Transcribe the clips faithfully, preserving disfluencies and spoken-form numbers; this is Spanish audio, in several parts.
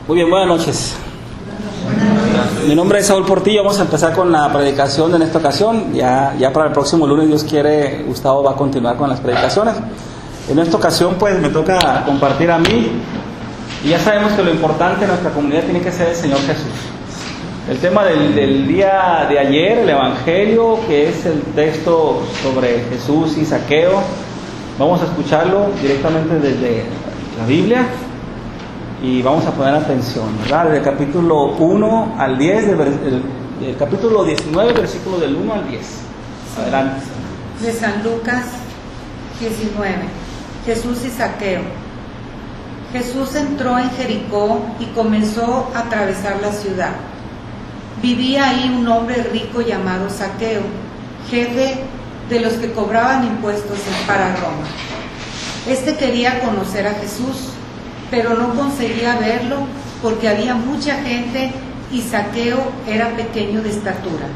Muy bien, buenas noches. Mi nombre es Saúl Portillo. Vamos a empezar con la predicación en esta ocasión. Ya, ya para el próximo lunes, Dios quiere, Gustavo va a continuar con las predicaciones. En esta ocasión, pues, me toca compartir a mí. Y ya sabemos que lo importante en nuestra comunidad tiene que ser el Señor Jesús. El tema del, del día de ayer, el Evangelio, que es el texto sobre Jesús y Zaqueo. Vamos a escucharlo directamente desde la Biblia. Y vamos a poner atención, ¿verdad? Del capítulo uno al diez, del, del, del capítulo diecinueve, versículo del uno al diez. Adelante. De San Lucas diecinueve. Jesús y Zaqueo. Jesús entró en Jericó y comenzó a atravesar la ciudad. Vivía ahí un hombre rico llamado Zaqueo, jefe de los que cobraban impuestos para Roma. Este quería conocer a Jesús, pero no conseguía verlo porque había mucha gente y Zaqueo era pequeño de estatura.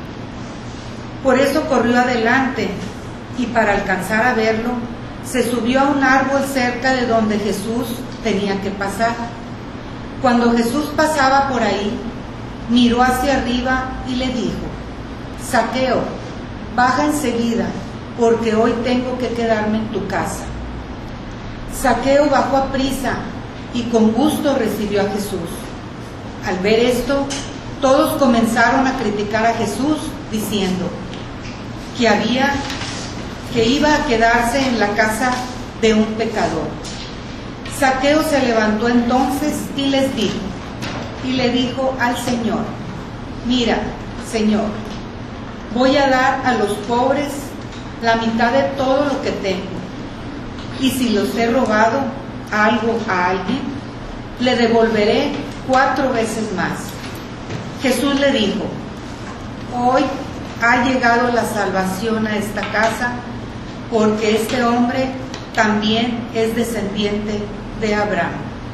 Por eso corrió adelante y para alcanzar a verlo, se subió a un árbol cerca de donde Jesús tenía que pasar. Cuando Jesús pasaba por ahí, miró hacia arriba y le dijo: Zaqueo, baja enseguida, porque hoy tengo que quedarme en tu casa. Zaqueo bajó a prisa y con gusto recibió a Jesús. Al ver esto, todos comenzaron a criticar a Jesús, diciendo que había, que iba a quedarse en la casa de un pecador. Zaqueo se levantó entonces y les dijo, y le dijo al Señor: mira, Señor, voy a dar a los pobres la mitad de todo lo que tengo. Y si los he robado algo a alguien, le devolveré cuatro veces más. Jesús le dijo: hoy ha llegado la salvación a esta casa, porque este hombre también es descendiente de Abraham.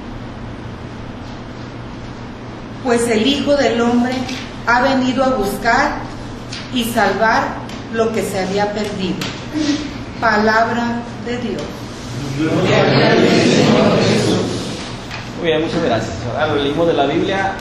Pues el Hijo del Hombre ha venido a buscar y salvar lo que se había perdido. Palabra de Dios. Muy bien, muchas gracias. Ahora leímos de la Biblia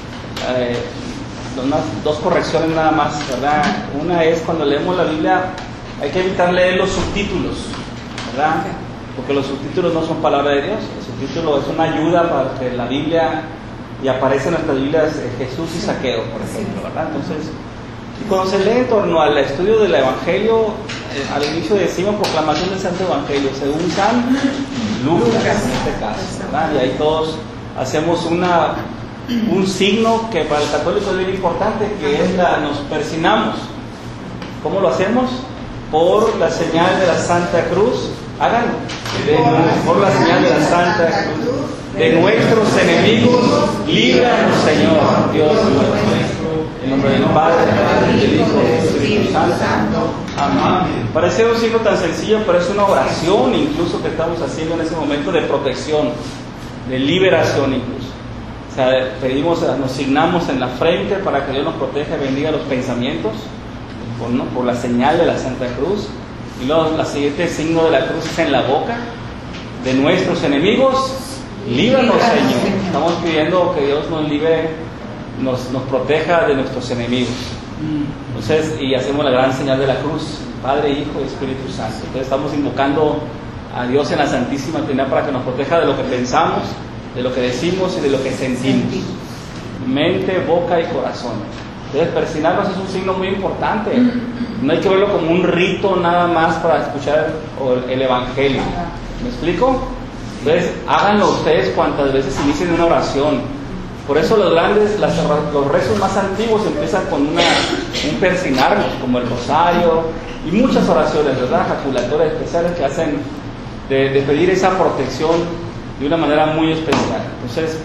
eh, unas, dos correcciones nada más, ¿verdad? Una es cuando leemos la Biblia hay que evitar leer los subtítulos, ¿verdad? Porque los subtítulos no son palabra de Dios. El subtítulo es una ayuda para que la Biblia, y aparece en nuestras Biblias eh, Jesús y Zaqueo, por ejemplo, ¿verdad? Entonces, y cuando se lee en torno al estudio del Evangelio, eh, al inicio decimos proclamación del Santo Evangelio según San Lucas, en este caso, ¿verdad? Y ahí todos hacemos una, un signo que para el católico es bien importante, que es la, nos persignamos. ¿Cómo lo hacemos? Por la señal de la Santa Cruz. Háganlo. De, por la señal de la Santa Cruz de nuestros enemigos, líbranos, Señor Dios nuestro. En nombre del Padre, del Hijo y del Espíritu Santo. Amén. Parece un signo tan sencillo, pero es una oración incluso que estamos haciendo en ese momento de protección, de liberación incluso. O sea, pedimos, nos signamos en la frente para que Dios nos proteja y bendiga los pensamientos, por, ¿no? por la señal de la Santa Cruz. Y luego la siguiente signo de la cruz es en la boca de nuestros enemigos. Líbranos, Señor. Estamos pidiendo que Dios nos libere, nos, nos proteja de nuestros enemigos. Entonces, y hacemos la gran señal de la cruz, Padre, Hijo y Espíritu Santo. Entonces estamos invocando a Dios en la Santísima Trinidad para que nos proteja de lo que pensamos, de lo que decimos y de lo que sentimos. Mente, boca y corazón. Entonces, persignarnos es un signo muy importante. No hay que verlo como un rito nada más para escuchar el Evangelio. ¿Me explico? Entonces, háganlo ustedes cuantas veces inicien una oración. Por eso los grandes, las, los rezos más antiguos empiezan con una, un persignarnos, como el rosario y muchas oraciones, ¿verdad? Jaculatorias especiales que hacen de, de pedir esa protección de una manera muy especial. Entonces,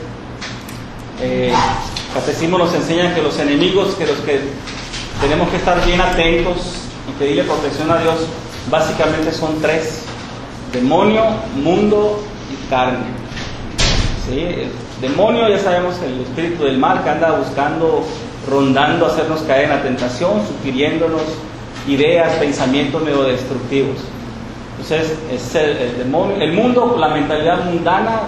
eh, Catecismo nos enseña que los enemigos, que los que tenemos que estar bien atentos y pedirle protección a Dios, básicamente son tres: demonio, mundo y carne. ¿Sí? El demonio, ya sabemos, el espíritu del mal que anda buscando, rondando, hacernos caer en la tentación, sugiriéndonos ideas, pensamientos medio destructivos. Entonces, es el, el demonio, el mundo, la mentalidad mundana,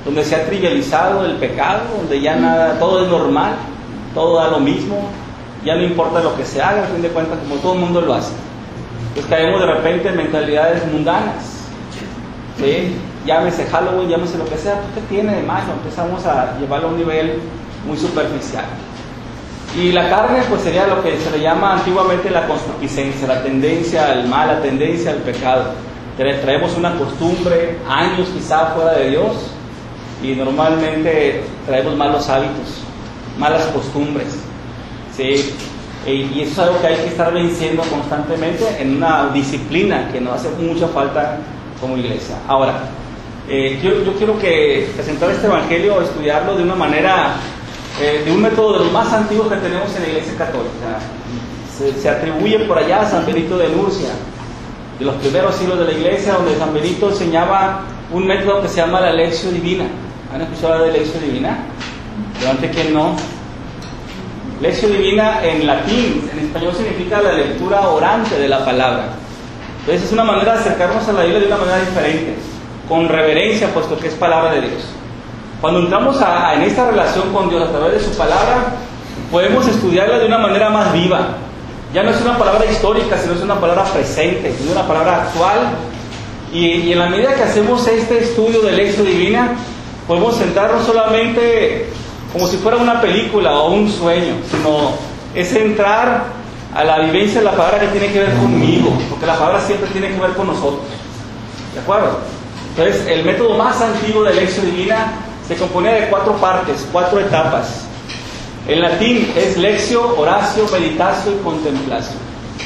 donde se ha trivializado el pecado, donde ya nada, todo es normal, todo da lo mismo, ya no importa lo que se haga, al fin de cuentas, como todo el mundo lo hace. Pues caemos de repente en mentalidades mundanas, ¿sí? Llámese Halloween, llámese lo que sea, ¿qué tiene de malo? Empezamos a llevarlo a un nivel muy superficial. Y la carne, pues sería lo que se le llama antiguamente la concupiscencia, la tendencia al mal, la tendencia al pecado. Traemos una costumbre, años quizá fuera de Dios, y normalmente traemos malos hábitos, malas costumbres, ¿sí? Y eso es algo que hay que estar venciendo constantemente en una disciplina que nos hace mucha falta como iglesia. Ahora, eh, yo, yo quiero que presentar este evangelio, estudiarlo de una manera, eh, de un método de los más antiguos que tenemos en la iglesia católica. Se, se atribuye por allá a San Benito de Nurcia, de los primeros siglos de la iglesia, donde San Benito enseñaba un método que se llama la Lectio Divina. ¿Han escuchado hablar de Lectio Divina? Levante quien no. Lectio Divina en latín, en español significa la lectura orante de la palabra. Entonces es una manera de acercarnos a la Biblia de una manera diferente, con reverencia, puesto que es palabra de Dios. Cuando entramos a, a, en esta relación con Dios a través de su palabra, podemos estudiarla de una manera más viva. Ya no es una palabra histórica, sino es una palabra presente, es una palabra actual. Y, y en la medida que hacemos este estudio de Lectio Divina, podemos centrarnos solamente como si fuera una película o un sueño, sino es entrar a la vivencia de la palabra que tiene que ver conmigo, porque la palabra siempre tiene que ver con nosotros. ¿De acuerdo? Entonces, el método más antiguo de Lectio Divina se componía de cuatro partes, cuatro etapas. En latín es Lectio, Oratio, Meditatio y Contemplatio.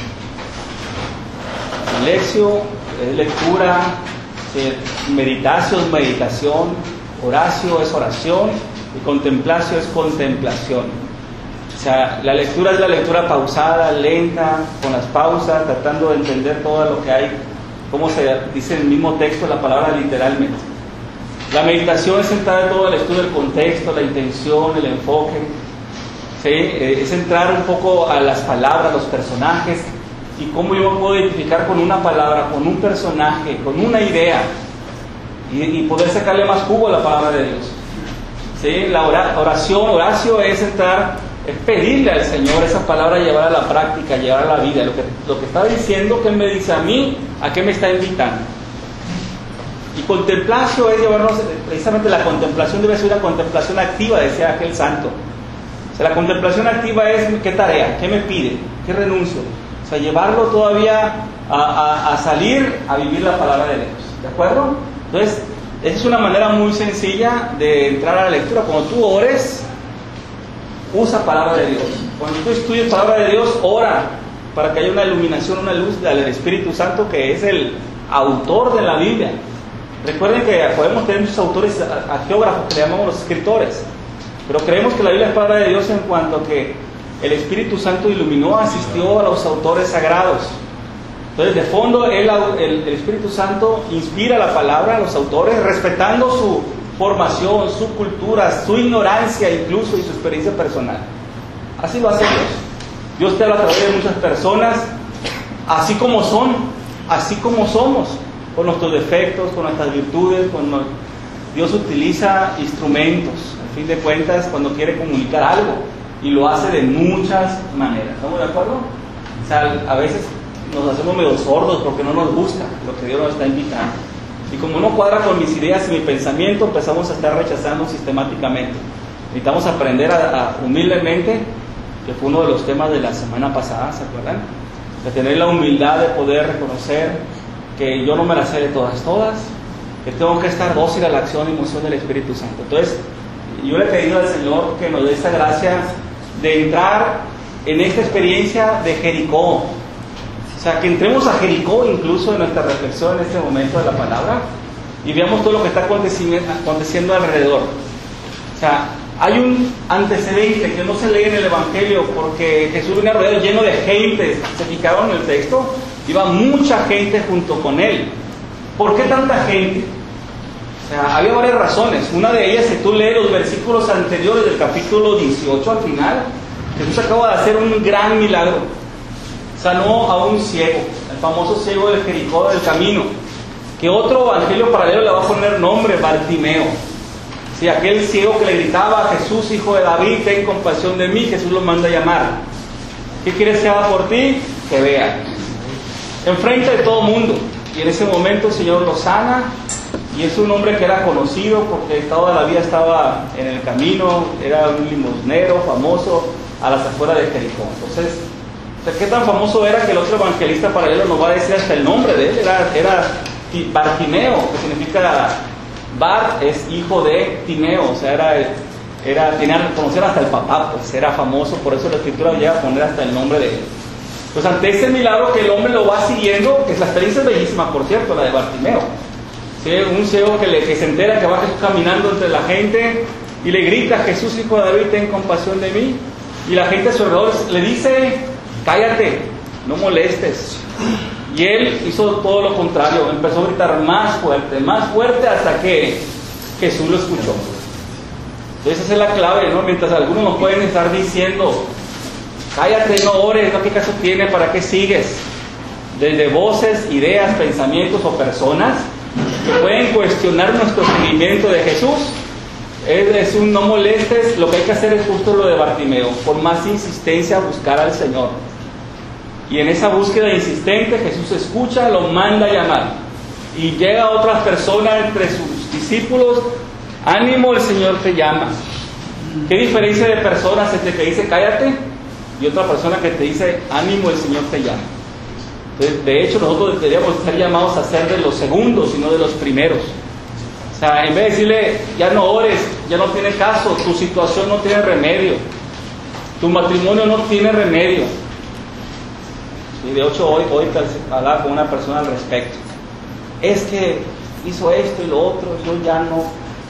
Lectio es lectura, Meditatio es meditación, Oratio es oración y Contemplatio es contemplación. O sea, la lectura es la lectura pausada, lenta, con las pausas, tratando de entender todo lo que hay, cómo se dice en el mismo texto la palabra literalmente. La meditación es entrar en todo el estudio del contexto, la intención, el enfoque, ¿sí? Es entrar un poco a las palabras, los personajes, y cómo yo me puedo identificar con una palabra, con un personaje, con una idea, y, y poder sacarle más jugo a la palabra de Dios. ¿Sí? La oración, Oratio es entrar, es pedirle al Señor esa palabra, llevar a la práctica, llevar a la vida. Lo que, lo que está diciendo, que Él me dice a mí, ¿a qué me está invitando? Y Contemplatio es llevarnos, precisamente la contemplación debe ser una contemplación activa, decía aquel santo. O sea, la contemplación activa es ¿qué tarea? ¿Qué me pide? ¿Qué renuncio? O sea, llevarlo todavía a, a, a salir a vivir la palabra de Dios. ¿De acuerdo? Entonces, esa es una manera muy sencilla de entrar a la lectura. Cuando tú ores, usa palabra de Dios. Cuando tú estudias palabra de Dios, ora para que haya una iluminación, una luz del Espíritu Santo, que es el autor de la Biblia. Recuerden que podemos tener muchos autores geógrafos que le llamamos los escritores, pero creemos que la Biblia es palabra de Dios en cuanto a que el Espíritu Santo iluminó, asistió a los autores sagrados. Entonces, de fondo, el, el, el Espíritu Santo inspira la palabra a los autores, respetando su formación, su cultura, su ignorancia incluso y su experiencia personal. Así lo hace Dios. Dios te habla a través de muchas personas, así como son, así como somos, con nuestros defectos, con nuestras virtudes, con no... Dios utiliza instrumentos, al fin de cuentas, cuando quiere comunicar algo, y lo hace de muchas maneras. ¿Estamos de acuerdo? O sea, a veces nos hacemos medio sordos porque no nos gusta lo que Dios nos está invitando. Y como no cuadra con mis ideas y mi pensamiento, empezamos a estar rechazando sistemáticamente. Necesitamos aprender a, a humildemente, que fue uno de los temas de la semana pasada, ¿se acuerdan? De tener la humildad de poder reconocer que yo no me las sé de todas, todas, que tengo que estar dócil a la acción y emoción del Espíritu Santo. Entonces, yo le he pedido al Señor que nos dé esta gracia de entrar en esta experiencia de Jericó. O sea, que entremos a Jericó incluso en nuestra reflexión en este momento de la palabra y veamos todo lo que está aconteciendo, aconteciendo alrededor. O sea, hay un antecedente que no se lee en el Evangelio porque Jesús viene alrededor lleno de gente. ¿Se fijaron en el texto? Iba mucha gente junto con él. ¿Por qué tanta gente? O sea, había varias razones. Una de ellas, si tú lees los versículos anteriores del capítulo dieciocho al final, Jesús acaba de hacer un gran milagro. Sanó a un ciego, el famoso ciego del Jericó del camino, que otro evangelio paralelo le va a poner nombre, Bartimeo. Si aquel ciego que le gritaba: Jesús, hijo de David, ten compasión de mí, Jesús lo manda a llamar. ¿Qué quieres que haga por ti? Que vea. Enfrente de todo mundo. Y en ese momento el Señor lo sana. Y es un hombre que era conocido porque toda la vida estaba en el camino, era un limosnero famoso a las afueras de Jericó. Entonces, ¿qué tan famoso era que el otro evangelista paralelo nos va a decir hasta el nombre de él? Era, era Bartimeo, que significa Bar, es hijo de Timeo, o sea, era, era, tenía que conocer hasta el papá, pues era famoso, por eso la escritura llega a poner hasta el nombre de él. Pues ante ese milagro que el hombre lo va siguiendo, que la experiencia es bellísima, por cierto, la de Bartimeo. ¿Sí? Un ciego que, le, que se entera que va Jesús caminando entre la gente y le grita: Jesús, hijo de David, ten compasión de mí. Y la gente a su alrededor le dice: cállate, no molestes. Y él hizo todo lo contrario, empezó a gritar más fuerte, más fuerte, hasta que Jesús lo escuchó. Entonces esa es la clave, ¿no? Mientras algunos nos pueden estar diciendo: cállate, no ores, ¿no? ¿Qué caso tiene? ¿Para qué sigues? Desde voces, ideas, pensamientos o personas que pueden cuestionar nuestro seguimiento de Jesús, es, es un no molestes. Lo que hay que hacer es justo lo de Bartimeo, por más insistencia buscar al Señor. Y en esa búsqueda insistente Jesús escucha, lo manda a llamar. Y llega otra persona entre sus discípulos: ánimo, el Señor te llama. ¿Qué diferencia de personas entre que dice cállate y otra persona que te dice ánimo, el Señor te llama? Entonces, de hecho, nosotros deberíamos ser llamados a ser de los segundos y no de los primeros. O sea, en vez de decirle ya no ores, ya no tiene caso, tu situación no tiene remedio, tu matrimonio no tiene remedio. Y de hecho hoy, hoy hablaba con una persona al respecto. Es que hizo esto y lo otro, yo ya no.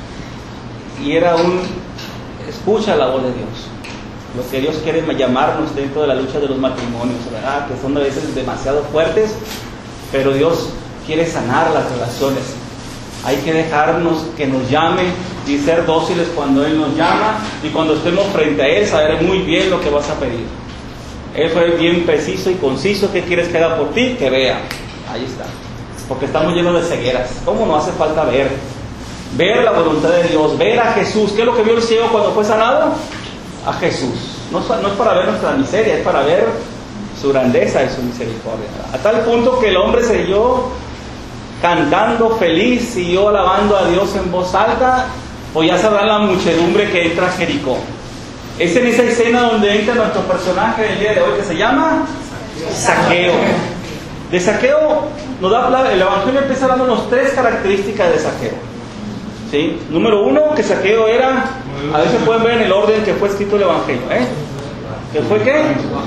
Y era un, escucha la voz de Dios. Lo que Dios quiere llamarnos dentro de la lucha de los matrimonios, ¿verdad? Que son a veces demasiado fuertes, pero Dios quiere sanar las relaciones. Hay que dejarnos que nos llame y ser dóciles cuando Él nos llama, y cuando estemos frente a Él saber muy bien lo que vas a pedir. Él fue bien preciso y conciso: ¿qué quieres que haga por ti? Que vea. Ahí está. Porque estamos llenos de cegueras. ¿Cómo no hace falta ver? Ver la voluntad de Dios, ver a Jesús. ¿Qué es lo que vio el ciego cuando fue sanado? A Jesús. No, no es para ver nuestra miseria, es para ver su grandeza y su misericordia. A tal punto que el hombre siguió cantando feliz, siguió alabando a Dios en voz alta. Pues ya sabrán la muchedumbre que entra a Jericó. Es en esa escena donde entra nuestro personaje del día de hoy, que se llama Zaqueo. De Zaqueo nos da, el Evangelio empieza dándonos tres características de Zaqueo. ¿Sí? Número uno, que Zaqueo era, a veces pueden ver en el orden que fue escrito el Evangelio, ¿eh? ¿Que fue qué?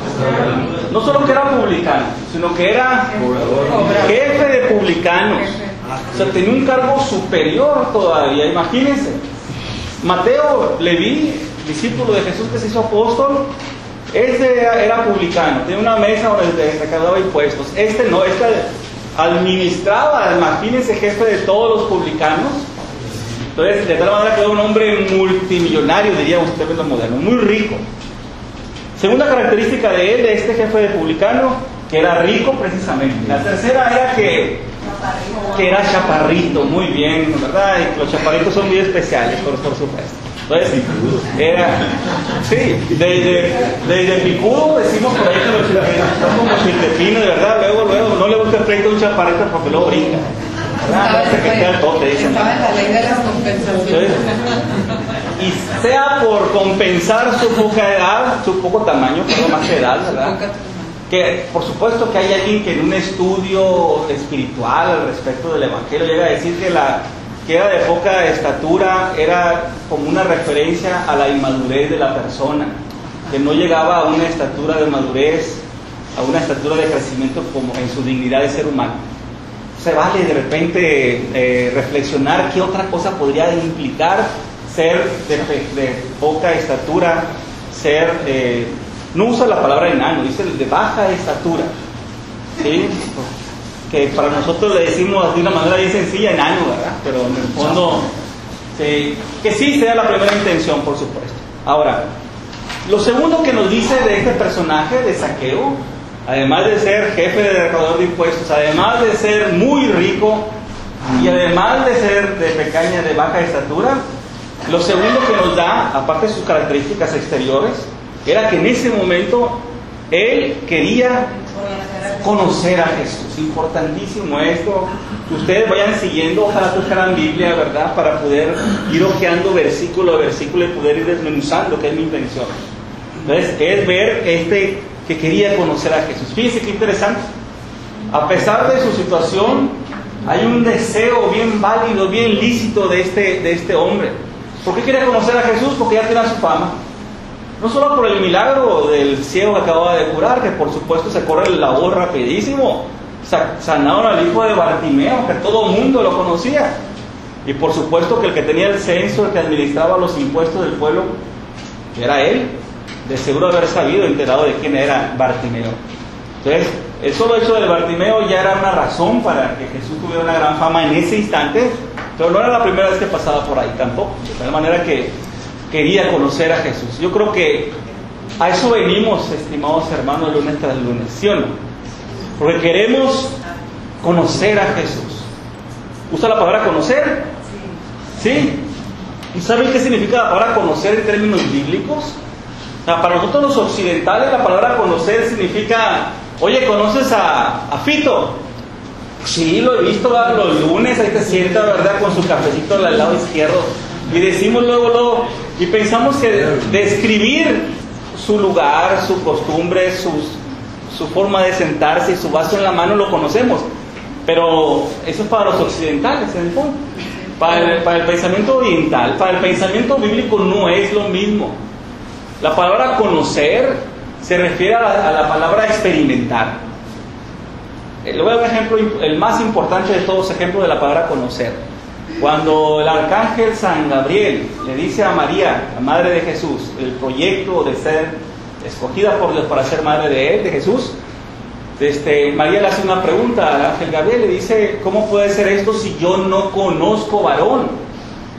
No solo que era publicano, sino que era jefe de publicanos. O sea, tenía un cargo superior todavía, imagínense. Mateo, Leví, discípulo de Jesús que se hizo apóstol, este era publicano, tenía una mesa donde se recaudaba impuestos. Este no, este administraba, imagínense, jefe de todos los publicanos. Entonces, de tal manera que era un hombre multimillonario, diríamos en términos modernos, muy rico. Segunda característica de él, de este jefe de publicano, que era rico precisamente. La tercera era que, que era chaparrito, muy bien, ¿verdad? Y los chaparritos son muy especiales, por, por supuesto. Entonces, era, sí, desde, desde picudo decimos por ahí que los chilepinos son como chiltepino, de verdad, luego, luego, no le gusta el pleito a un chaparrito porque luego brinca. ¿Verdad? Que esté al tope, dicen. Estaba en la ley de las compensaciones. Entonces, y sea por compensar su poca edad, su poco tamaño, pero más que edad, ¿verdad? Que por supuesto que hay alguien que en un estudio espiritual al respecto del Evangelio llega a decir que la que era de poca estatura era como una referencia a la inmadurez de la persona, que no llegaba a una estatura de madurez, a una estatura de crecimiento como en su dignidad de ser humano. Se vale de repente eh, reflexionar qué otra cosa podría implicar ser de, de poca estatura, ser, eh, no usa la palabra enano, dice de baja estatura, ¿sí? Que para nosotros le decimos de una manera bien sencilla enano, ¿verdad? Pero en el fondo, sí, que sí sea la primera intención, por supuesto. Ahora, lo segundo que nos dice de este personaje de Zaqueo, además de ser jefe de recaudador de impuestos, además de ser muy rico y además de ser de pequeña, de baja estatura, Lo segundo que nos da, aparte de sus características exteriores, era que en ese momento él quería conocer a Jesús. Importantísimo esto. Ustedes vayan siguiendo, ojalá trajeran Biblia, ¿verdad? Para poder ir hojeando versículo a versículo y poder ir desmenuzando, que es mi intención. Entonces, es ver este que quería conocer a Jesús. Fíjense qué interesante. A pesar de su situación, hay un deseo bien válido, bien lícito de este, de este hombre. ¿Por qué quería conocer a Jesús? Porque ya tenía su fama. No solo por el milagro del ciego que acababa de curar, que por supuesto se corre la voz rapidísimo. Sanaron al hijo de Bartimeo, que todo el mundo lo conocía. Y por supuesto que el que tenía el censo, el que administraba los impuestos del pueblo, era él. De seguro haber sabido, enterado de quién era Bartimeo. Entonces, el solo hecho de Bartimeo ya era una razón para que Jesús tuviera una gran fama en ese instante, pero no era la primera vez que pasaba por ahí tampoco. De tal manera que quería conocer a Jesús. Yo creo que a eso venimos, estimados hermanos, lunes tras lunes, ¿sí o no? Porque queremos conocer a Jesús. ¿Usa la palabra conocer? ¿Sí? ¿Y saben qué significa la palabra conocer en términos bíblicos? O sea, para nosotros los occidentales la palabra conocer significa, oye, ¿conoces a, a Fito? Sí, lo he visto, ¿verdad? Los lunes, ahí te sienta, ¿verdad? Con su cafecito al lado izquierdo. Y decimos luego, luego, y pensamos que describir su lugar, su costumbre, sus, su forma de sentarse y su vaso en la mano lo conocemos. Pero eso es para los occidentales, en el fondo. Para el, para el pensamiento oriental, para el pensamiento bíblico no es lo mismo. La palabra conocer se refiere a la, a la palabra experimentar. Le voy a dar un ejemplo, el más importante de todos los ejemplos de la palabra conocer. Cuando el arcángel San Gabriel le dice a María, la madre de Jesús, el proyecto de ser escogida por Dios para ser madre de él, de Jesús, este, María le hace una pregunta al ángel Gabriel, le dice, ¿cómo puede ser esto si yo no conozco varón?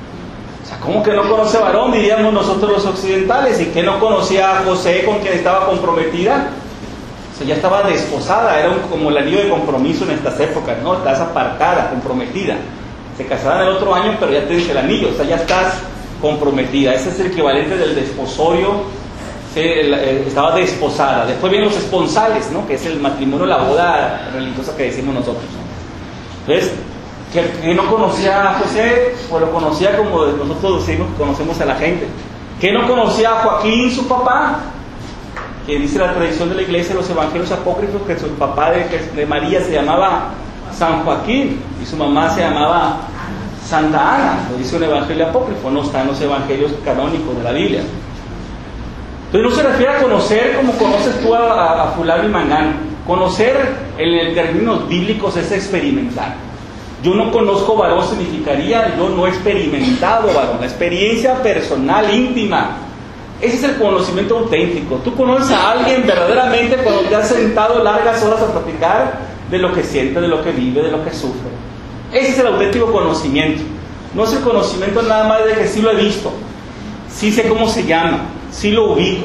O sea, ¿cómo que no conoce varón? Diríamos nosotros los occidentales. ¿Y que no conocía a José, con quien estaba comprometida? O sea, ya estaba desposada, era un, como el anillo de compromiso en estas épocas, ¿no? Estás apartada, comprometida. Se casarán el otro año, pero ya tienes el anillo, o sea, ya estás comprometida. Ese es el equivalente del desposorio. Sí, estaba desposada. Después vienen los esponsales, ¿no? Que es el matrimonio, la boda religiosa que decimos nosotros. Entonces, que, que no conocía a José, pues lo conocía como nosotros decimos, conocemos a la gente. Que no conocía a Joaquín, su papá, que dice la tradición de la iglesia, los evangelios apócrifos, que su papá de, de María se llamaba San Joaquín y su mamá se llamaba Santa Ana. Lo dice un evangelio apócrifo, no está en los evangelios canónicos de la Biblia. Entonces no se refiere a conocer como conoces tú a, a, a fulano y mangano. Conocer en términos bíblicos es experimentar. Yo no conozco varón significaría yo no he experimentado varón. La experiencia personal, íntima. Ese es el conocimiento auténtico. Tú conoces a alguien verdaderamente cuando te has sentado largas horas a platicar de lo que siente, de lo que vive, de lo que sufre. Ese es el auténtico conocimiento. No es el conocimiento nada más de que sí lo he visto, sí sé cómo se llama, sí lo ubico.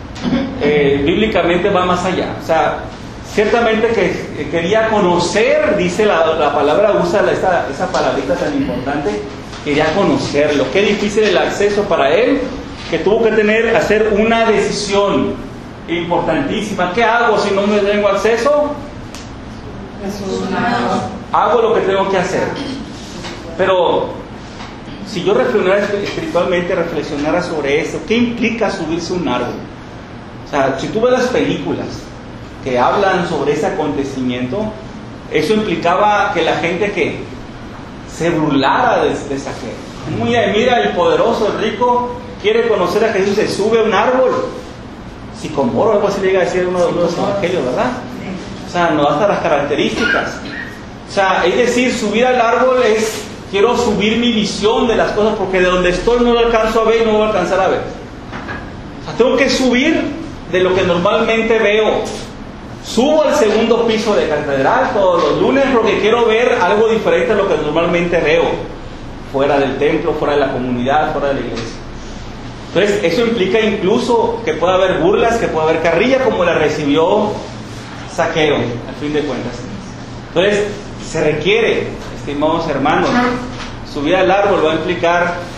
Eh, bíblicamente va más allá. O sea, ciertamente que eh, quería conocer, dice la, la palabra, usa la, esa, esa palabrita tan importante, quería conocerlo. Qué difícil el acceso para él, que tuvo que tener, hacer una decisión importantísima. ¿Qué hago si no me tengo acceso? Hago lo que tengo que hacer. Pero si yo reflexionara espiritualmente, reflexionara sobre esto, ¿qué implica subirse a un árbol? O sea, si tú ves las películas que hablan sobre ese acontecimiento, eso implicaba que la gente que se burlara de, de Saqueo. Muy, mira, el poderoso, el rico, quiere conocer a Jesús, se sube a un árbol. Sicomoro, algo así le llega a decir uno de los evangelios, ¿verdad? O sea, nos da hasta las características. O sea, es decir, subir al árbol es, quiero subir mi visión de las cosas, porque de donde estoy no lo alcanzo a ver y no voy a alcanzar a ver. O sea, tengo que subir de lo que normalmente veo. Subo al segundo piso de catedral todos los lunes porque quiero ver algo diferente a lo que normalmente veo, fuera del templo, fuera de la comunidad, fuera de la iglesia. Entonces, eso implica incluso que pueda haber burlas, que pueda haber carrilla, como la recibió Saqueo, al fin de cuentas. Entonces, se requiere, estimados hermanos, subir al árbol va a implicar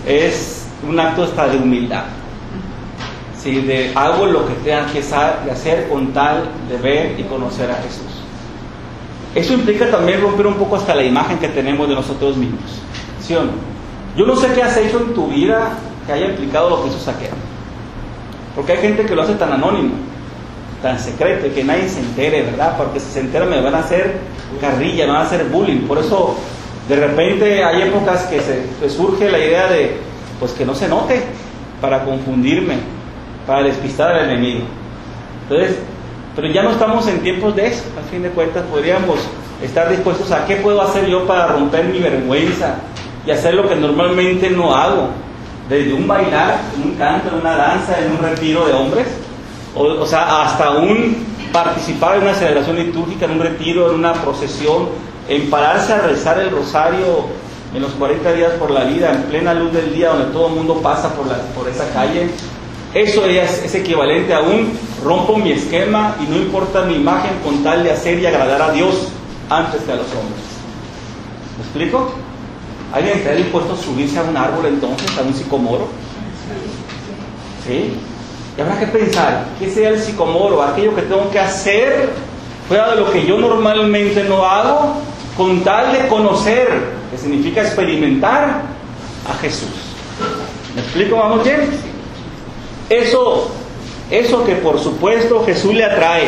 es un acto hasta de humildad. Sí, de hago lo que tenga que hacer con tal de ver y conocer a Jesús. Eso implica también romper un poco hasta la imagen que tenemos de nosotros mismos, ¿sí o no? Yo no sé qué has hecho en tu vida que haya implicado lo que hizo Zaqueo, porque hay gente que lo hace tan anónimo, tan secreto, que nadie se entere, ¿verdad? Porque si se entera me van a hacer carrilla, me van a hacer bullying. Por eso de repente hay épocas que se que surge la idea de pues que no se note, para confundirme, para despistar al enemigo. Entonces, pero ya no estamos en tiempos de eso. A fin de cuentas podríamos estar dispuestos a qué puedo hacer yo para romper mi vergüenza y hacer lo que normalmente no hago, desde un bailar, un canto, en una danza, en un retiro de hombres, o, o sea, hasta un participar en una celebración litúrgica, en un retiro, en una procesión, en pararse a rezar el rosario en los cuarenta días por la vida, en plena luz del día, donde todo el mundo pasa por, la, por esa calle. Eso es, es equivalente a un rompo mi esquema y no importa mi imagen con tal de hacer y agradar a Dios antes que a los hombres. ¿Me explico? ¿Alguien está dispuesto a subirse a un árbol entonces, a un sicomoro? ¿Sí? Y habrá que pensar, ¿qué sea el sicomoro? Aquello que tengo que hacer fuera de lo que yo normalmente no hago, con tal de conocer, que significa experimentar a Jesús. ¿Me explico? ¿Vamos bien? Eso, eso que por supuesto Jesús le atrae.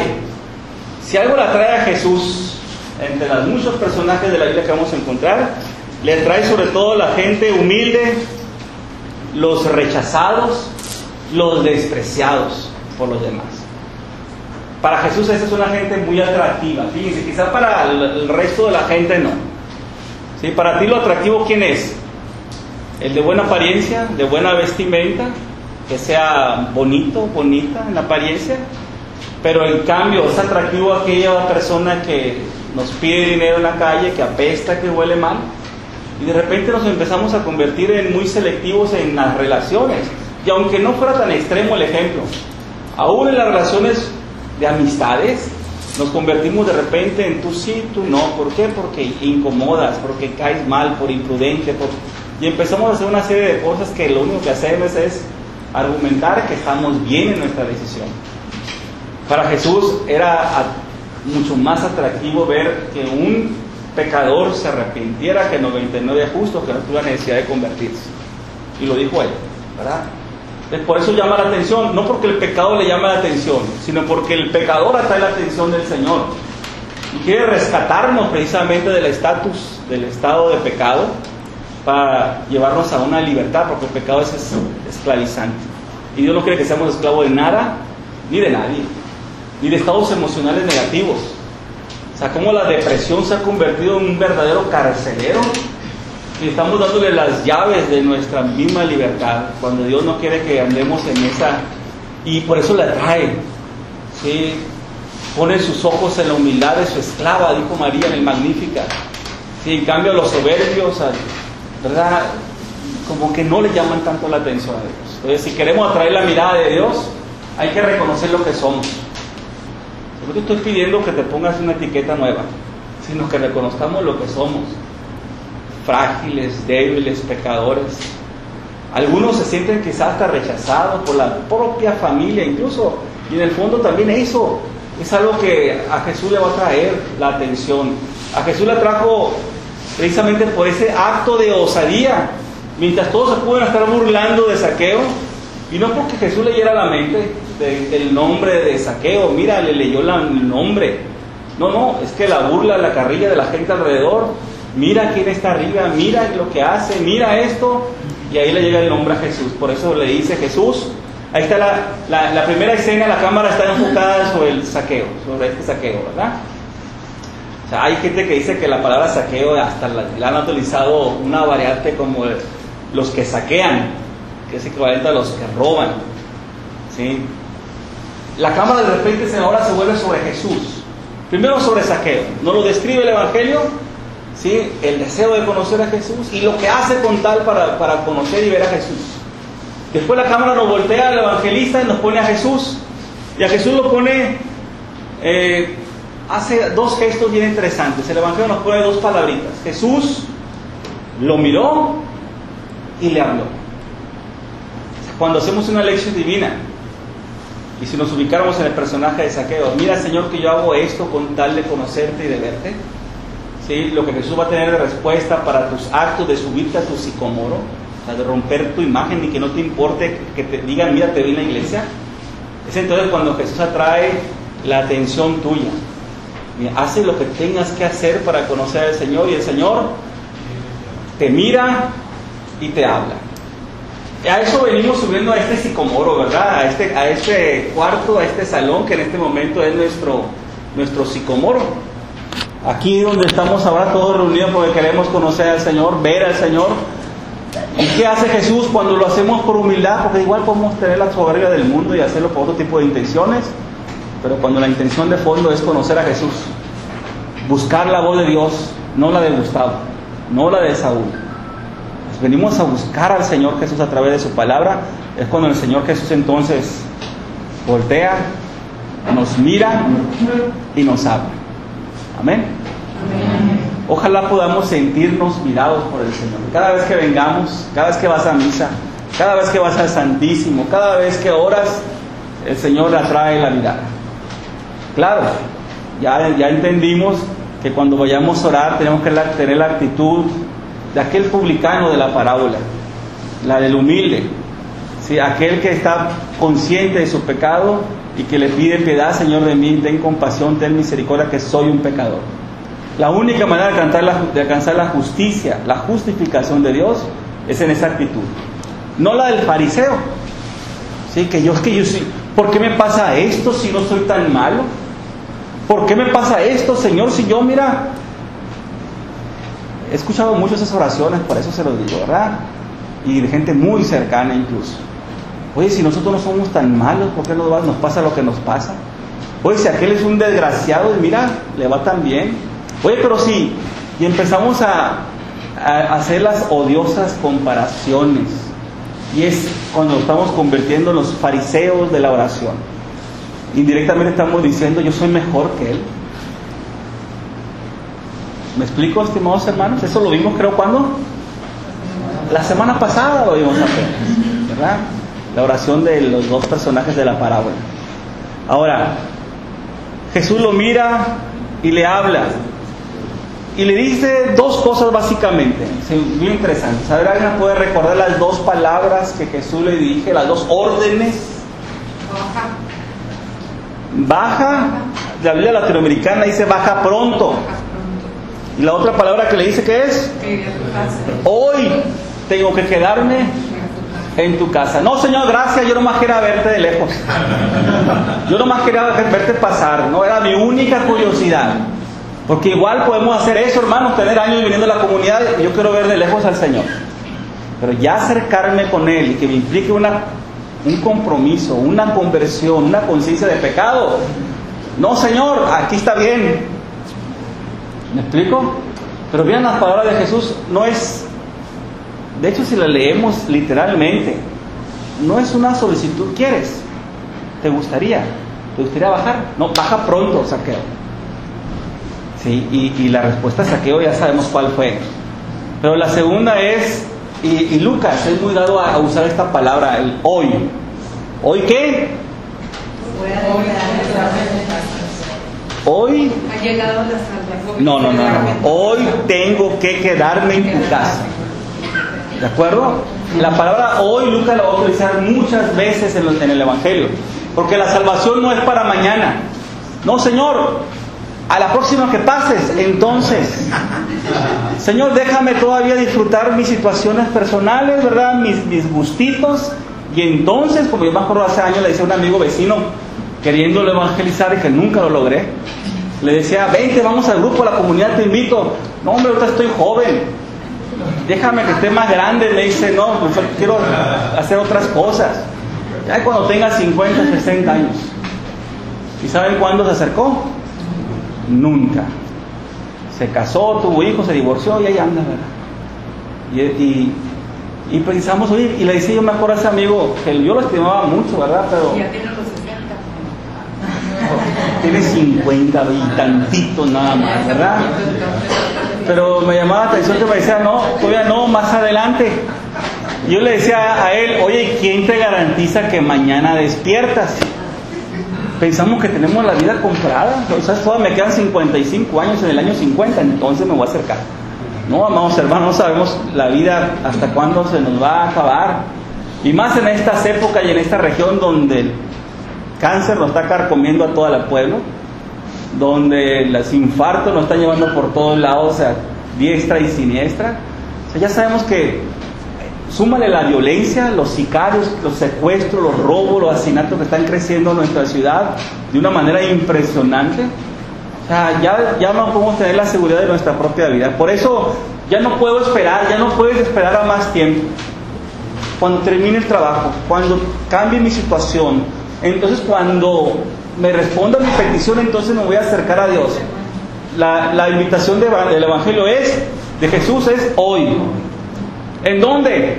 Si algo le atrae a Jesús, entre los muchos personajes de la Biblia que vamos a encontrar, le atrae sobre todo la gente humilde, los rechazados, los despreciados por los demás. Para Jesús esa es una gente muy atractiva. Fíjense, quizá para el resto de la gente no. ¿Sí? Para ti lo atractivo, ¿quién es? El de buena apariencia, de buena vestimenta, que sea bonito, bonita en apariencia, pero en cambio es atractivo aquella persona que nos pide dinero en la calle, que apesta, que huele mal, y de repente nos empezamos a convertir en muy selectivos en las relaciones. Y aunque no fuera tan extremo el ejemplo, aún en las relaciones de amistades nos convertimos de repente en tú sí, tú no. ¿Por qué? Porque incomodas, porque caes mal, por imprudente, por... y empezamos a hacer una serie de cosas que lo único que hacemos es argumentar que estamos bien en nuestra decisión. Para Jesús era mucho más atractivo ver que un pecador se arrepintiera que noventa y nueve justos que no tuviera necesidad de convertirse. Y lo dijo él, ¿verdad? Entonces, por eso llama la atención, no porque el pecado le llama la atención, sino porque el pecador atrae la atención del Señor y quiere rescatarnos precisamente del estatus, del estado de pecado, para llevarnos a una libertad, porque el pecado es esclavizante. Y Dios no quiere que seamos esclavos de nada, ni de nadie, ni de estados emocionales negativos. O sea, cómo la depresión se ha convertido en un verdadero carcelero, y estamos dándole las llaves de nuestra misma libertad, cuando Dios no quiere que andemos en esa, y por eso le atrae, ¿sí? Pone sus ojos en la humildad de su esclava, dijo María en el Magníficat. ¿Sí? En cambio los soberbios, ¿verdad?, como que no le llaman tanto la atención a Dios. Entonces, si queremos atraer la mirada de Dios, hay que reconocer lo que somos. No te estoy pidiendo que te pongas una etiqueta nueva, sino que reconozcamos lo que somos: frágiles, débiles, pecadores. Algunos se sienten quizás hasta rechazados por la propia familia, incluso, y en el fondo también eso es algo que a Jesús le va a traer la atención. A Jesús le atrajo precisamente por ese acto de osadía, mientras todos se pueden estar burlando de Zaqueo, y no porque Jesús leyera la mente de, el nombre de Zaqueo, mira, le leyó la, el nombre, no, no, es que la burla, la carrilla de la gente alrededor, mira quién está arriba, mira lo que hace, mira esto, y ahí le llega el nombre a Jesús. Por eso le dice Jesús. Ahí está la, la, la primera escena, la cámara está enfocada sobre el saqueo, sobre este saqueo, ¿verdad? O sea, hay gente que dice que la palabra saqueo hasta la, la han utilizado una variante como el, los que saquean, que es equivalente a los que roban, ¿sí? La cámara de repente se, ahora se vuelve sobre Jesús. Primero sobre Zaqueo, nos lo describe el Evangelio, ¿sí? El deseo de conocer a Jesús y lo que hace con tal para, para conocer y ver a Jesús. Después la cámara nos voltea al evangelista y nos pone a Jesús, y a Jesús lo pone, eh, hace dos gestos bien interesantes. El Evangelio nos pone dos palabritas: Jesús lo miró y le habló. cuando hacemos una lección divina, y si nos ubicáramos en el personaje de Zaqueo, mira Señor que yo hago esto con tal de conocerte y de verte, ¿sí? Lo que Jesús va a tener de respuesta para tus actos de subirte a tu sicomoro, o sea, de romper tu imagen y que no te importe que te digan, mira, te vi en la iglesia, es entonces cuando Jesús atrae la atención tuya. Mira, hace lo que tengas que hacer para conocer al Señor, y el Señor te mira y te habla. A eso venimos subiendo a este sicomoro, ¿verdad? A este, a este cuarto, a este salón que en este momento es nuestro, nuestro sicomoro. Aquí donde estamos ahora todos reunidos porque queremos conocer al Señor, ver al Señor. ¿Y qué hace Jesús cuando lo hacemos por humildad? Porque igual podemos tener la soberbia del mundo y hacerlo por otro tipo de intenciones, pero cuando la intención de fondo es conocer a Jesús, buscar la voz de Dios, no la de Gustavo, no la de Saúl. Pues venimos a buscar al Señor Jesús a través de su palabra. Es cuando el Señor Jesús entonces voltea, nos mira y nos habla. Amén. Amén. Ojalá podamos sentirnos mirados por el Señor. Cada vez que vengamos, cada vez que vas a misa, cada vez que vas al Santísimo, cada vez que oras, el Señor atrae la mirada. Claro, ya, ya entendimos que cuando vayamos a orar tenemos que tener la actitud de aquel publicano de la parábola, la del humilde, ¿sí? Aquel que está consciente de su pecado y que le pide piedad, Señor, de mí, ten compasión, ten misericordia, que soy un pecador. La única manera de alcanzar la, de alcanzar la justicia, la justificación de Dios, es en esa actitud. No la del fariseo, ¿sí? Que yo es que yo sí, ¿por qué me pasa esto si no soy tan malo? ¿Por qué me pasa esto, Señor, si yo, mira... He escuchado muchas esas oraciones, por eso se los digo, ¿verdad? Y de gente muy cercana incluso. Oye, si nosotros no somos tan malos, ¿por qué nos, va, nos pasa lo que nos pasa? Oye, si aquel es un desgraciado y mira, le va tan bien. Oye, pero sí, y empezamos a, a hacer las odiosas comparaciones. Y es cuando estamos convirtiendo en los fariseos de la oración. Indirectamente estamos diciendo, yo soy mejor que él. ¿Me explico, estimados hermanos? Eso lo vimos, creo, ¿cuándo? La semana pasada lo vimos apenas, ¿verdad? La oración de los dos personajes de la parábola. Ahora, Jesús lo mira y le habla. Y le dice dos cosas básicamente. Es bien interesante. ¿Sabe? ¿Alguien puede recordar las dos palabras que Jesús le dije? Las dos órdenes. Baja. La Biblia latinoamericana dice baja pronto. Y la otra palabra que le dice, ¿qué es? Hoy tengo que quedarme en tu casa. No, Señor, gracias, yo nomás quería verte de lejos. Yo nomás quería verte pasar, no era mi única curiosidad. Porque igual podemos hacer eso, hermanos, tener años viniendo a la comunidad y yo quiero ver de lejos al Señor. Pero ya acercarme con Él y que me implique una, un compromiso, una conversión, una conciencia de pecado. No, Señor, aquí está bien. ¿Me explico? Pero vean las palabras de Jesús, no es, de hecho si la leemos literalmente, no es una solicitud, ¿quieres? ¿Te gustaría? ¿Te gustaría bajar? No, baja pronto, Zaqueo. Sí, y, y la respuesta a Zaqueo ya sabemos cuál fue. Pero la segunda es, y, y Lucas es muy dado a, a usar esta palabra, el hoy. ¿Hoy qué? Hoy ha llegado la salvación. No, no, no, no. Hoy tengo que quedarme en tu casa. ¿De acuerdo? La palabra hoy Lucas la va a utilizar muchas veces en, en el Evangelio. Porque la salvación no es para mañana. No, Señor, a la próxima que pases, entonces, Señor, déjame todavía disfrutar mis situaciones personales, ¿verdad? Mis, mis gustitos. Y entonces, como yo me acuerdo hace años, le decía a un amigo vecino, queriéndolo evangelizar y que nunca lo logré, le decía, vente, vamos al grupo, a la comunidad, te invito. No, hombre, ahorita estoy joven, déjame que esté más grande. Me dice, no, pues quiero hacer otras cosas. Ya cuando tenga cincuenta, sesenta años. ¿Y saben cuándo se acercó? Nunca. Se casó, tuvo hijos, se divorció y ahí anda, ¿verdad? Y, y, y pensamos, oye, y le decía, yo me acuerdo a ese amigo, que yo lo estimaba mucho, ¿verdad? Pero ya tiene los sesenta. Tiene cincuenta y tantitos nada más, ¿verdad? Pero me llamaba la atención que me decía, no, todavía no, más adelante. Yo le decía a él, oye, ¿quién te garantiza que mañana despiertas? Pensamos que tenemos la vida comprada. O sea, todavía me quedan cincuenta y cinco años en el año cincuenta, entonces me voy a acercar. No, amados hermanos, no sabemos la vida hasta cuándo se nos va a acabar. Y más en estas épocas y en esta región donde el cáncer nos está carcomiendo a todo el pueblo, donde los infartos nos están llevando por todos lados, o sea, diestra y siniestra. O sea, ya sabemos que súmale la violencia, los sicarios, los secuestros, los robos, los asesinatos que están creciendo en nuestra ciudad de una manera impresionante. O sea, ya, ya no podemos tener la seguridad de nuestra propia vida. Por eso ya no puedo esperar, ya no puedes esperar a más tiempo. Cuando termine el trabajo, cuando cambie mi situación, entonces cuando me responda mi petición, entonces me voy a acercar a Dios. La, la invitación de, del Evangelio es, de Jesús es hoy. ¿En dónde?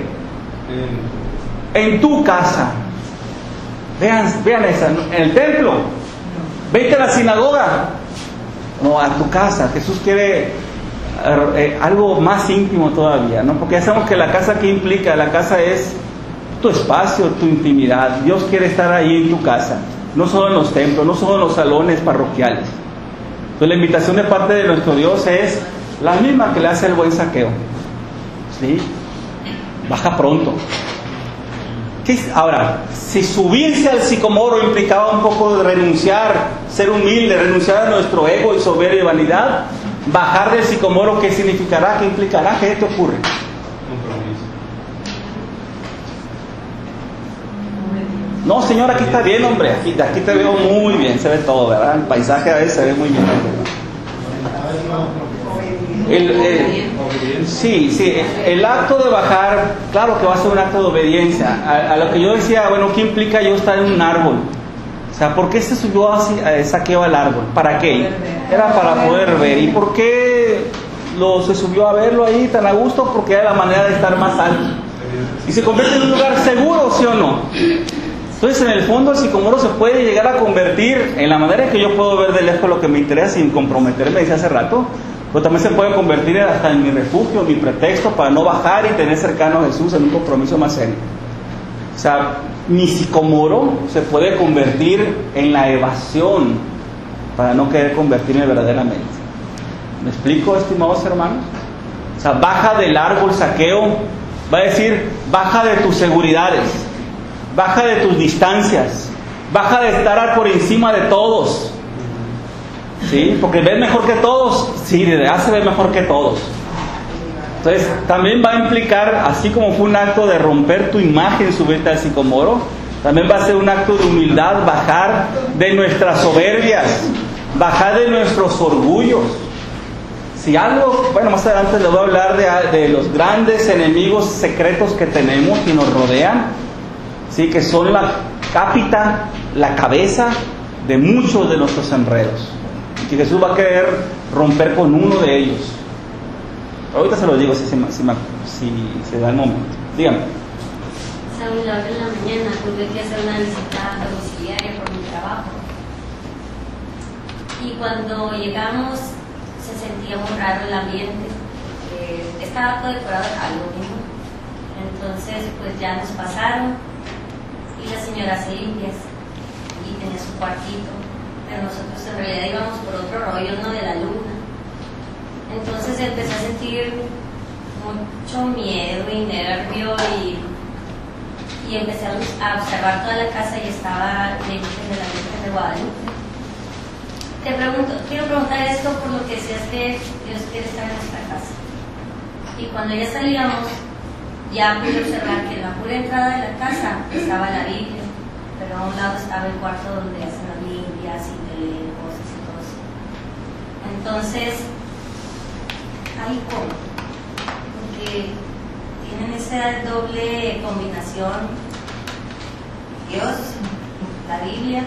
En tu casa. Vean, vean esa, en el templo. Vete a la sinagoga. No, a tu casa. Jesús quiere eh, algo más íntimo todavía, ¿no? Porque ya sabemos que la casa, ¿qué implica? La casa es tu espacio, tu intimidad. Dios quiere estar ahí en tu casa, no solo en los templos, no solo en los salones parroquiales. Entonces la invitación de parte de nuestro Dios es la misma que le hace el buen Zaqueo. ¿Sí? Baja pronto. ¿Qué? Ahora, si subirse al sicomoro implicaba un poco de renunciar, ser humilde, renunciar a nuestro ego y soberbia y vanidad, bajar del sicomoro, ¿qué significará? ¿Qué implicará? ¿Qué te ocurre? No, señor, aquí está bien, hombre. Aquí, aquí te veo muy bien, se ve todo, ¿verdad? El paisaje a veces se ve muy bien. El, el, sí, sí, el acto de bajar, claro que va a ser un acto de obediencia. A, a lo que yo decía, bueno, ¿qué implica yo estar en un árbol? O sea, ¿por qué se subió así, eh, Zaqueo al árbol? ¿Para qué? Era para poder ver. ¿Y por qué lo, se subió a verlo ahí tan a gusto? Porque era la manera de estar más alto. Y se convierte en un lugar seguro, ¿sí o no? Entonces, en el fondo, el sicomoro se puede llegar a convertir en la manera en que yo puedo ver de lejos lo que me interesa sin comprometerme, decía hace rato. Pero también se puede convertir hasta en mi refugio, mi pretexto para no bajar y tener cercano a Jesús en un compromiso más serio. O sea, mi sicomoro se puede convertir en la evasión para no querer convertirme verdaderamente. ¿Me explico, estimados hermanos? O sea, baja del árbol, Zaqueo, va a decir, baja de tus seguridades, baja de tus distancias, baja de estar por encima de todos. ¿Sí? Porque ves mejor que todos. Sí, desde hace ver mejor que todos. Entonces, también va a implicar, así como fue un acto de romper tu imagen, subirte al sicomoro, también va a ser un acto de humildad, bajar de nuestras soberbias, bajar de nuestros orgullos. Si algo, bueno, más adelante les voy a hablar de, de los grandes enemigos secretos que tenemos y nos rodean, ¿sí? Que son la cápita, la cabeza de muchos de nuestros enredos. Que Jesús va a querer romper con uno de ellos. Ahorita se lo digo si se, si, si se da el momento. Dígame. Saúl, ahora en la mañana tuve que hacer una visita domiciliaria por mi trabajo. Y cuando llegamos se sentía muy raro el ambiente. Eh, estaba todo decorado de Halloween. Entonces pues ya nos pasaron y la señora hace limpias y tenía su cuartito. Pero nosotros en realidad íbamos por otro rollo, no de la luna. Entonces empecé a sentir mucho miedo y nervio y, y empecé a observar toda la casa y estaba la imagen de la Virgen de Guadalupe. Te pregunto, quiero preguntar esto por lo que decías que Dios quiere estar en nuestra casa. Y cuando ya salíamos, ya pude observar que en la pura entrada de la casa estaba la Biblia, pero a un lado estaba el cuarto donde hacen las limpias y te leen cosas y todo eso. Entonces, ¿ahí cómo? Porque tienen esa doble combinación, Dios, la Biblia,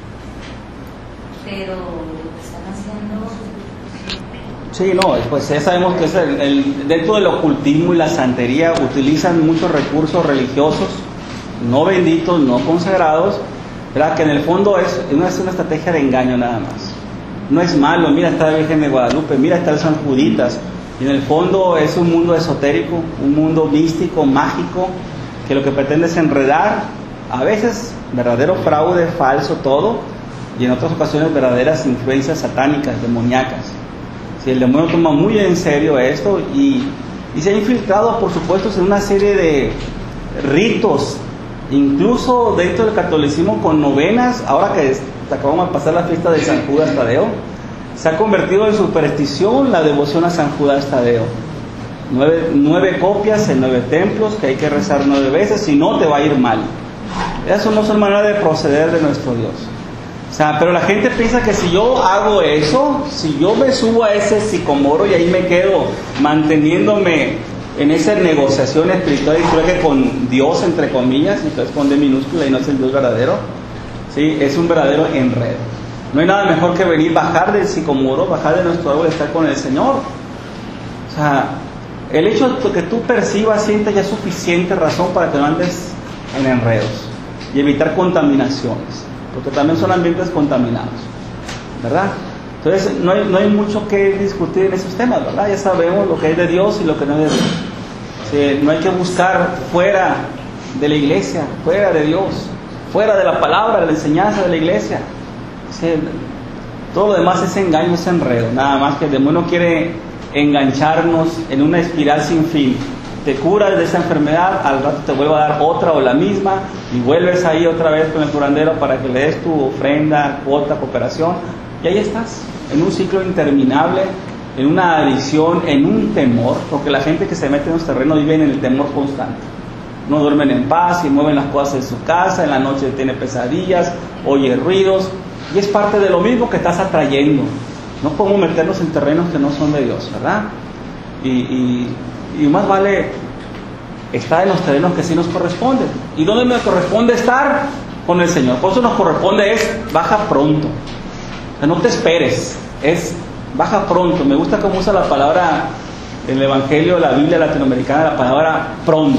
pero están haciendo... Sí, no, pues ya sabemos que es el, el, dentro del ocultismo y la santería utilizan muchos recursos religiosos, no benditos, no consagrados, ¿verdad? Que en el fondo es una, es una estrategia de engaño nada más. No es malo, mira está la Virgen de Guadalupe, mira está el San Juditas, y en el fondo es un mundo esotérico, un mundo místico, mágico, que lo que pretende es enredar, a veces verdadero fraude, falso todo, y en otras ocasiones verdaderas influencias satánicas, demoníacas. Si el demonio toma muy en serio esto y, y se ha infiltrado, por supuesto, en una serie de ritos, incluso dentro del catolicismo con novenas. Ahora que acabamos de pasar la fiesta de San Judas Tadeo, se ha convertido en superstición la devoción a San Judas Tadeo. Nueve, nueve copias en nueve templos que hay que rezar nueve veces, si no te va a ir mal. Eso no son maneras de proceder de nuestro Dios. O sea, pero la gente piensa que si yo hago eso, si yo me subo a ese sicomoro y ahí me quedo manteniéndome en esa negociación espiritual y creo que con Dios, entre comillas, entonces con D minúscula y no es el Dios verdadero, ¿sí? Es un verdadero enredo. No hay nada mejor que venir, bajar del sicomoro, bajar de nuestro árbol y estar con el Señor. O sea, el hecho de que tú percibas, sientas, ya es suficiente razón para que no andes en enredos y evitar contaminaciones, porque también son ambientes contaminados, ¿verdad? Entonces no hay, no hay mucho que discutir en esos temas, ¿verdad? Ya sabemos lo que es de Dios y lo que no es de Dios. Sí, no hay que buscar fuera de la iglesia, fuera de Dios, fuera de la palabra, de la enseñanza de la iglesia. Sí, todo lo demás es engaño, es enredo, nada más que el demonio quiere engancharnos en una espiral sin fin. Te curas de esa enfermedad, al rato te vuelve a dar otra o la misma y vuelves ahí otra vez con el curandero para que le des tu ofrenda, cuota, cooperación, y ahí estás, en un ciclo interminable, en una adicción, en un temor, porque la gente que se mete en los terrenos vive en el temor constante. No duermen en paz y mueven las cosas en su casa, en la noche tiene pesadillas, oye ruidos, y es parte de lo mismo que estás atrayendo. No podemos meternos en terrenos que no son de Dios, ¿verdad? Y, y, y más vale estar en los terrenos que sí nos corresponden. ¿Y dónde me corresponde estar? Con el Señor. Por eso nos corresponde es baja pronto. O sea, no te esperes, es baja pronto. Me gusta cómo usa la palabra en el Evangelio, la Biblia latinoamericana, la palabra pronto.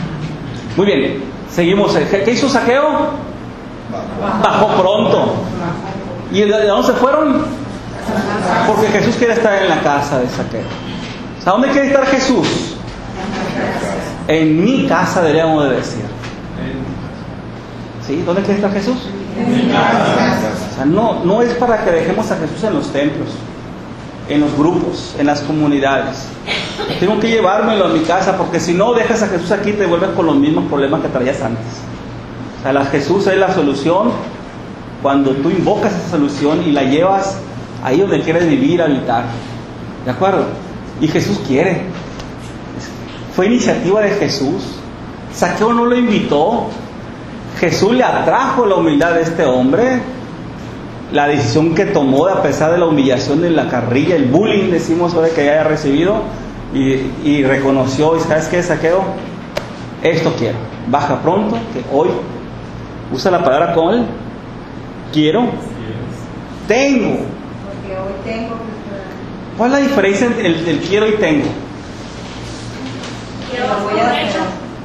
Muy bien, seguimos. ¿Qué hizo Zaqueo? Bajó pronto. ¿Y de dónde se fueron? Porque Jesús quiere estar en la casa de Zaqueo. O sea, ¿dónde quiere estar Jesús? En mi casa, deberíamos de decir. ¿Sí? ¿Dónde quiere estar Jesús? En mi casa. O sea, no, no es para que dejemos a Jesús en los templos, en los grupos, en las comunidades. Tengo que llevármelo a mi casa, porque si no dejas a Jesús aquí, te vuelves con los mismos problemas que traías antes. O sea, la Jesús es la solución cuando tú invocas esa solución y la llevas ahí donde quieres vivir, habitar. ¿De acuerdo? Y Jesús quiere. Fue iniciativa de Jesús. Zaqueo no lo invitó. Jesús le atrajo la humildad de este hombre. La decisión que tomó a pesar de la humillación de la carrilla, el bullying, decimos ahora que haya recibido, y, y reconoció, y ¿sabes qué, Zaqueo? Esto quiero. Baja pronto, que hoy, usa la palabra con él, quiero, tengo. Porque hoy tengo. ¿Cuál es la diferencia entre el, el quiero y tengo? ¿Qué das por hecho?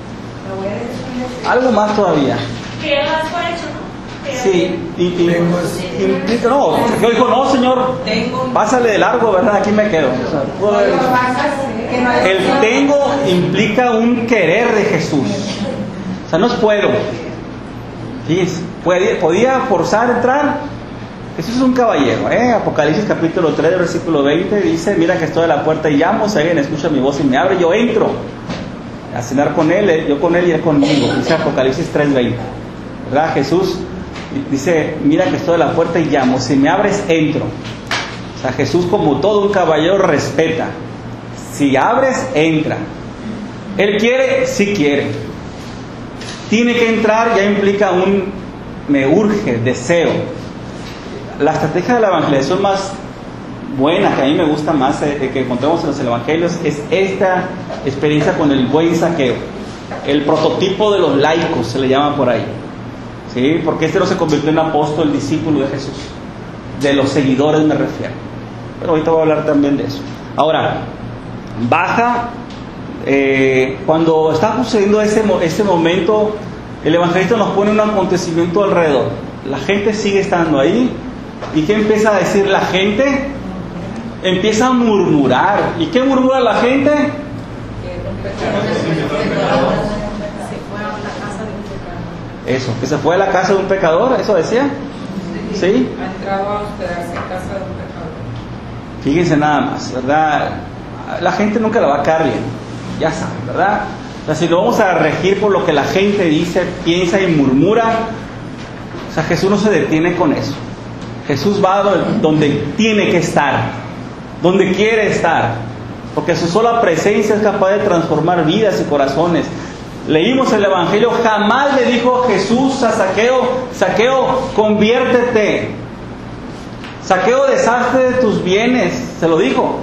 Algo más todavía. ¿Qué das por hecho, no? Sí, y, y, implica, no, yo dijo, no señor, pásale de largo, ¿verdad? Aquí me quedo. O sea, puedo ver. El tengo implica un querer de Jesús. O sea, no es puedo. Fíjense, podía, podía forzar a entrar. Jesús es un caballero, ¿eh? Apocalipsis capítulo tres, versículo veinte, dice, mira que estoy a la puerta y llamo, si alguien escucha mi voz y me abre, yo entro a cenar con él, yo con él y él conmigo. Dice Apocalipsis tres veinte, ¿verdad? Jesús dice, mira que estoy a la puerta y llamo, si me abres, entro. O sea, Jesús, como todo un caballero, respeta. Si abres, entra. Él quiere, sí quiere. Tiene que entrar, ya implica un me urge, deseo. La estrategia de la evangelización más buena, que a mí me gusta más, eh, que encontramos en los evangelios, es esta experiencia con el buen Zaqueo. El prototipo de los laicos se le llama por ahí. ¿Sí? Porque este no se convirtió en apóstol, discípulo de Jesús. De los seguidores me refiero. Pero ahorita voy a hablar también de eso. Ahora, baja, eh, cuando está sucediendo ese, ese momento, el evangelista nos pone un acontecimiento alrededor. La gente sigue estando ahí. ¿Y qué empieza a decir la gente? Empieza a murmurar. ¿Y qué murmura la gente? Eso, que se fue a la casa de un pecador, ¿eso decía? ¿Sí? Ha entrado a hospedarse en casa de un pecador. Fíjense nada más, ¿verdad? La gente nunca la va a caer bien, ya saben, ¿verdad? O sea, si lo vamos a regir por lo que la gente dice, piensa y murmura, o sea, Jesús no se detiene con eso. Jesús va donde tiene que estar, donde quiere estar, porque su sola presencia es capaz de transformar vidas y corazones. Leímos el Evangelio, jamás le dijo Jesús a Zaqueo: Zaqueo, conviértete, Zaqueo, deshazte de tus bienes, se lo dijo.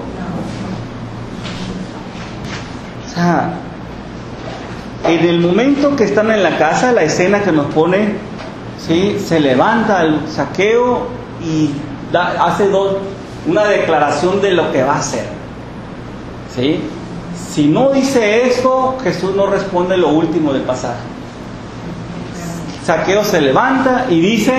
O sea, en el momento que están en la casa, la escena que nos pone, ¿sí?, se levanta el Zaqueo y da, hace dos, una declaración de lo que va a hacer, ¿sí? Si no dice esto, Jesús no responde lo último del pasaje. Zaqueo se levanta y dice: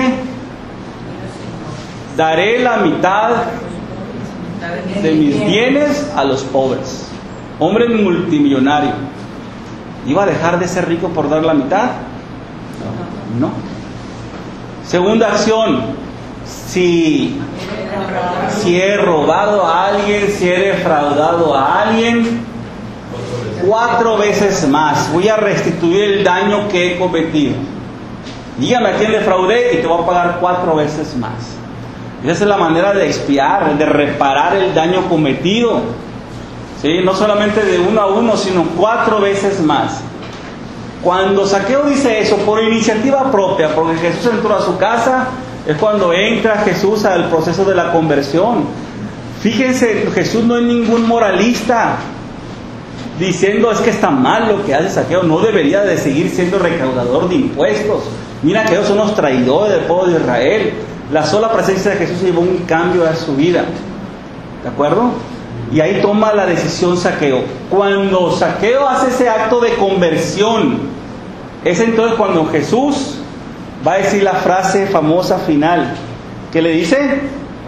daré la mitad de mis bienes a los pobres. Hombre multimillonario, ¿iba a dejar de ser rico por dar la mitad? No. No. Segunda acción: si, si he robado a alguien, si he defraudado a alguien, cuatro veces más voy a restituir el daño que he cometido. Dígame a quién defraudé y te voy a pagar cuatro veces más. Esa es la manera de expiar, de reparar el daño cometido, ¿sí? No solamente de uno a uno, sino cuatro veces más. Cuando Zaqueo dice eso por iniciativa propia, porque Jesús entró a su casa, es cuando entra Jesús al proceso de la conversión. Fíjense, Jesús no es ningún moralista diciendo: es que está mal lo que hace Zaqueo, no debería de seguir siendo recaudador de impuestos. Mira que ellos son los traidores del pueblo de Israel. La sola presencia de Jesús llevó un cambio a su vida, ¿de acuerdo? Y ahí toma la decisión Zaqueo. Cuando Zaqueo hace ese acto de conversión, es entonces cuando Jesús va a decir la frase famosa final. ¿Qué le dice?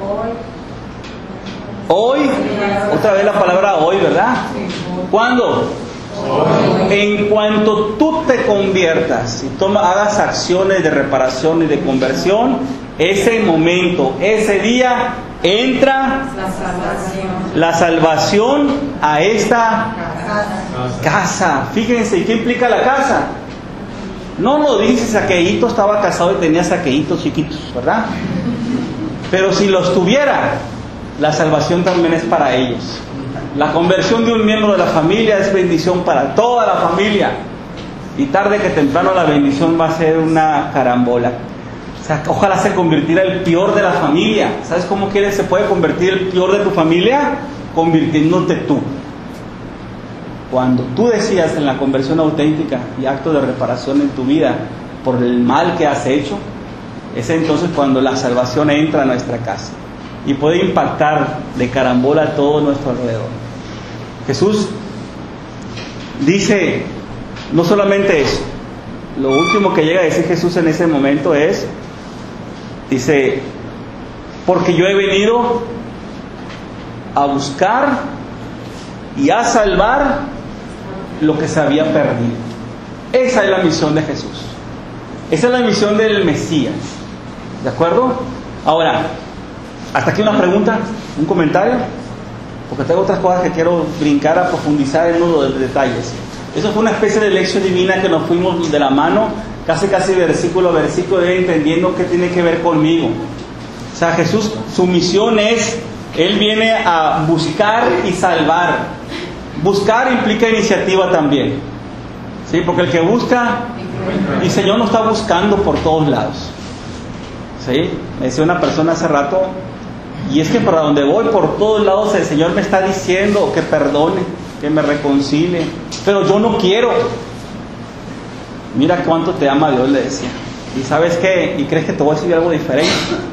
Hoy. Hoy. Otra vez la palabra hoy, ¿verdad? ¿Cuándo? Hoy. En cuanto tú te conviertas y toma, hagas acciones de reparación y de conversión, ese momento, ese día, entra La salvación. la salvación a esta casa. Fíjense, ¿y qué implica la casa? No lo dice Zaqueíto estaba casado y tenía saqueitos chiquitos, ¿verdad? Pero si los tuviera, la salvación también es para ellos. La conversión de un miembro de la familia es bendición para toda la familia. Y tarde que temprano la bendición va a ser una carambola. O sea, ojalá se convirtiera el peor de la familia. ¿Sabes cómo quieres se puede convertir el peor de tu familia? Convirtiéndote tú. Cuando tú decidas en la conversión auténtica y acto de reparación en tu vida por el mal que has hecho, es entonces cuando la salvación entra a nuestra casa y puede impactar de carambola a todo nuestro alrededor. Jesús dice no solamente eso, lo último que llega a decir Jesús en ese momento es, dice, porque yo he venido a buscar y a salvar lo que se había perdido. Esa es la misión de Jesús. Esa es la misión del Mesías. ¿De acuerdo? Ahora, hasta aquí una pregunta, un comentario, porque tengo otras cosas que quiero brincar a profundizar en uno de los detalles. Eso fue una especie de lección divina que nos fuimos de la mano, casi casi versículo a versículo, entendiendo qué tiene que ver conmigo. O sea, Jesús, su misión es, Él viene a buscar y salvar. Buscar implica iniciativa también, ¿sí? Porque el que busca, y el Señor no está buscando por todos lados, ¿sí? Me decía una persona hace rato, y es que para donde voy, por todos lados, el Señor me está diciendo que perdone, que me reconcilie, pero yo no quiero. Mira cuánto te ama Dios, le decía. ¿Y sabes qué? ¿Y crees que te voy a decir algo diferente?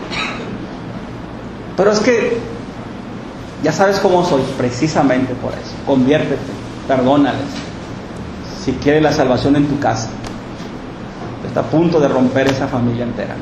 Pero es que ya sabes cómo soy, precisamente por eso. Conviértete, perdónales. Si quieres la salvación en tu casa, está a punto de romper esa familia entera.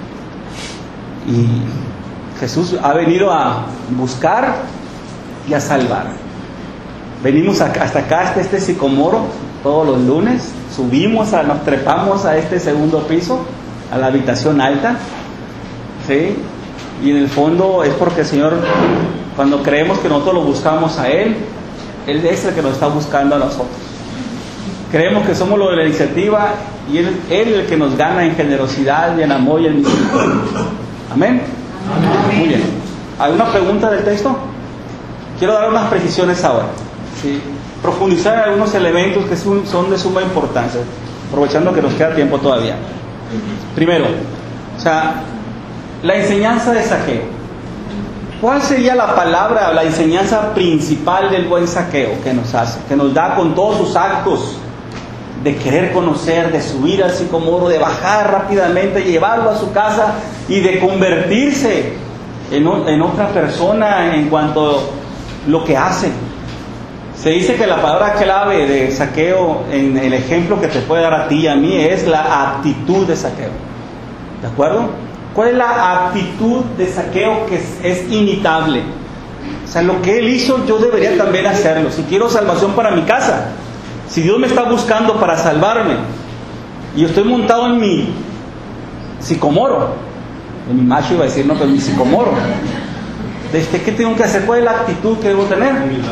Y Jesús ha venido a buscar y a salvar. Venimos acá, hasta acá, hasta este sicomoro, todos los lunes, subimos, a, nos trepamos a este segundo piso, a la habitación alta, ¿sí? Y en el fondo es porque el Señor, cuando creemos que nosotros lo buscamos a Él, Él es el que nos está buscando a nosotros. Creemos que somos los de la iniciativa y Él, Él es el que nos gana en generosidad y en amor y en misericordia. ¿Amén? Amén. Muy bien. ¿Alguna pregunta del texto? Quiero dar unas precisiones ahora, ¿sí? Profundizar en algunos elementos que son de suma importancia, aprovechando que nos queda tiempo todavía. Primero, o sea, la enseñanza de Zaqueo. ¿Cuál sería la palabra, la enseñanza principal del buen Zaqueo que nos hace, que nos da con todos sus actos de querer conocer, de subir al sicomoro, de bajar rápidamente, llevarlo a su casa y de convertirse en, en otra persona en cuanto a lo que hace? Se dice que la palabra clave de Zaqueo, en el ejemplo que te puede dar a ti y a mí, es la actitud de Zaqueo. ¿De acuerdo? ¿Cuál es la actitud de Zaqueo que es, es imitable? O sea, lo que él hizo, yo debería también hacerlo. Si quiero salvación para mi casa, si Dios me está buscando para salvarme, y yo estoy montado en mi sicomoro, en mi macho iba a decir, no, pero en mi sicomoro, ¿desde qué tengo que hacer? ¿Cuál es la actitud que debo tener?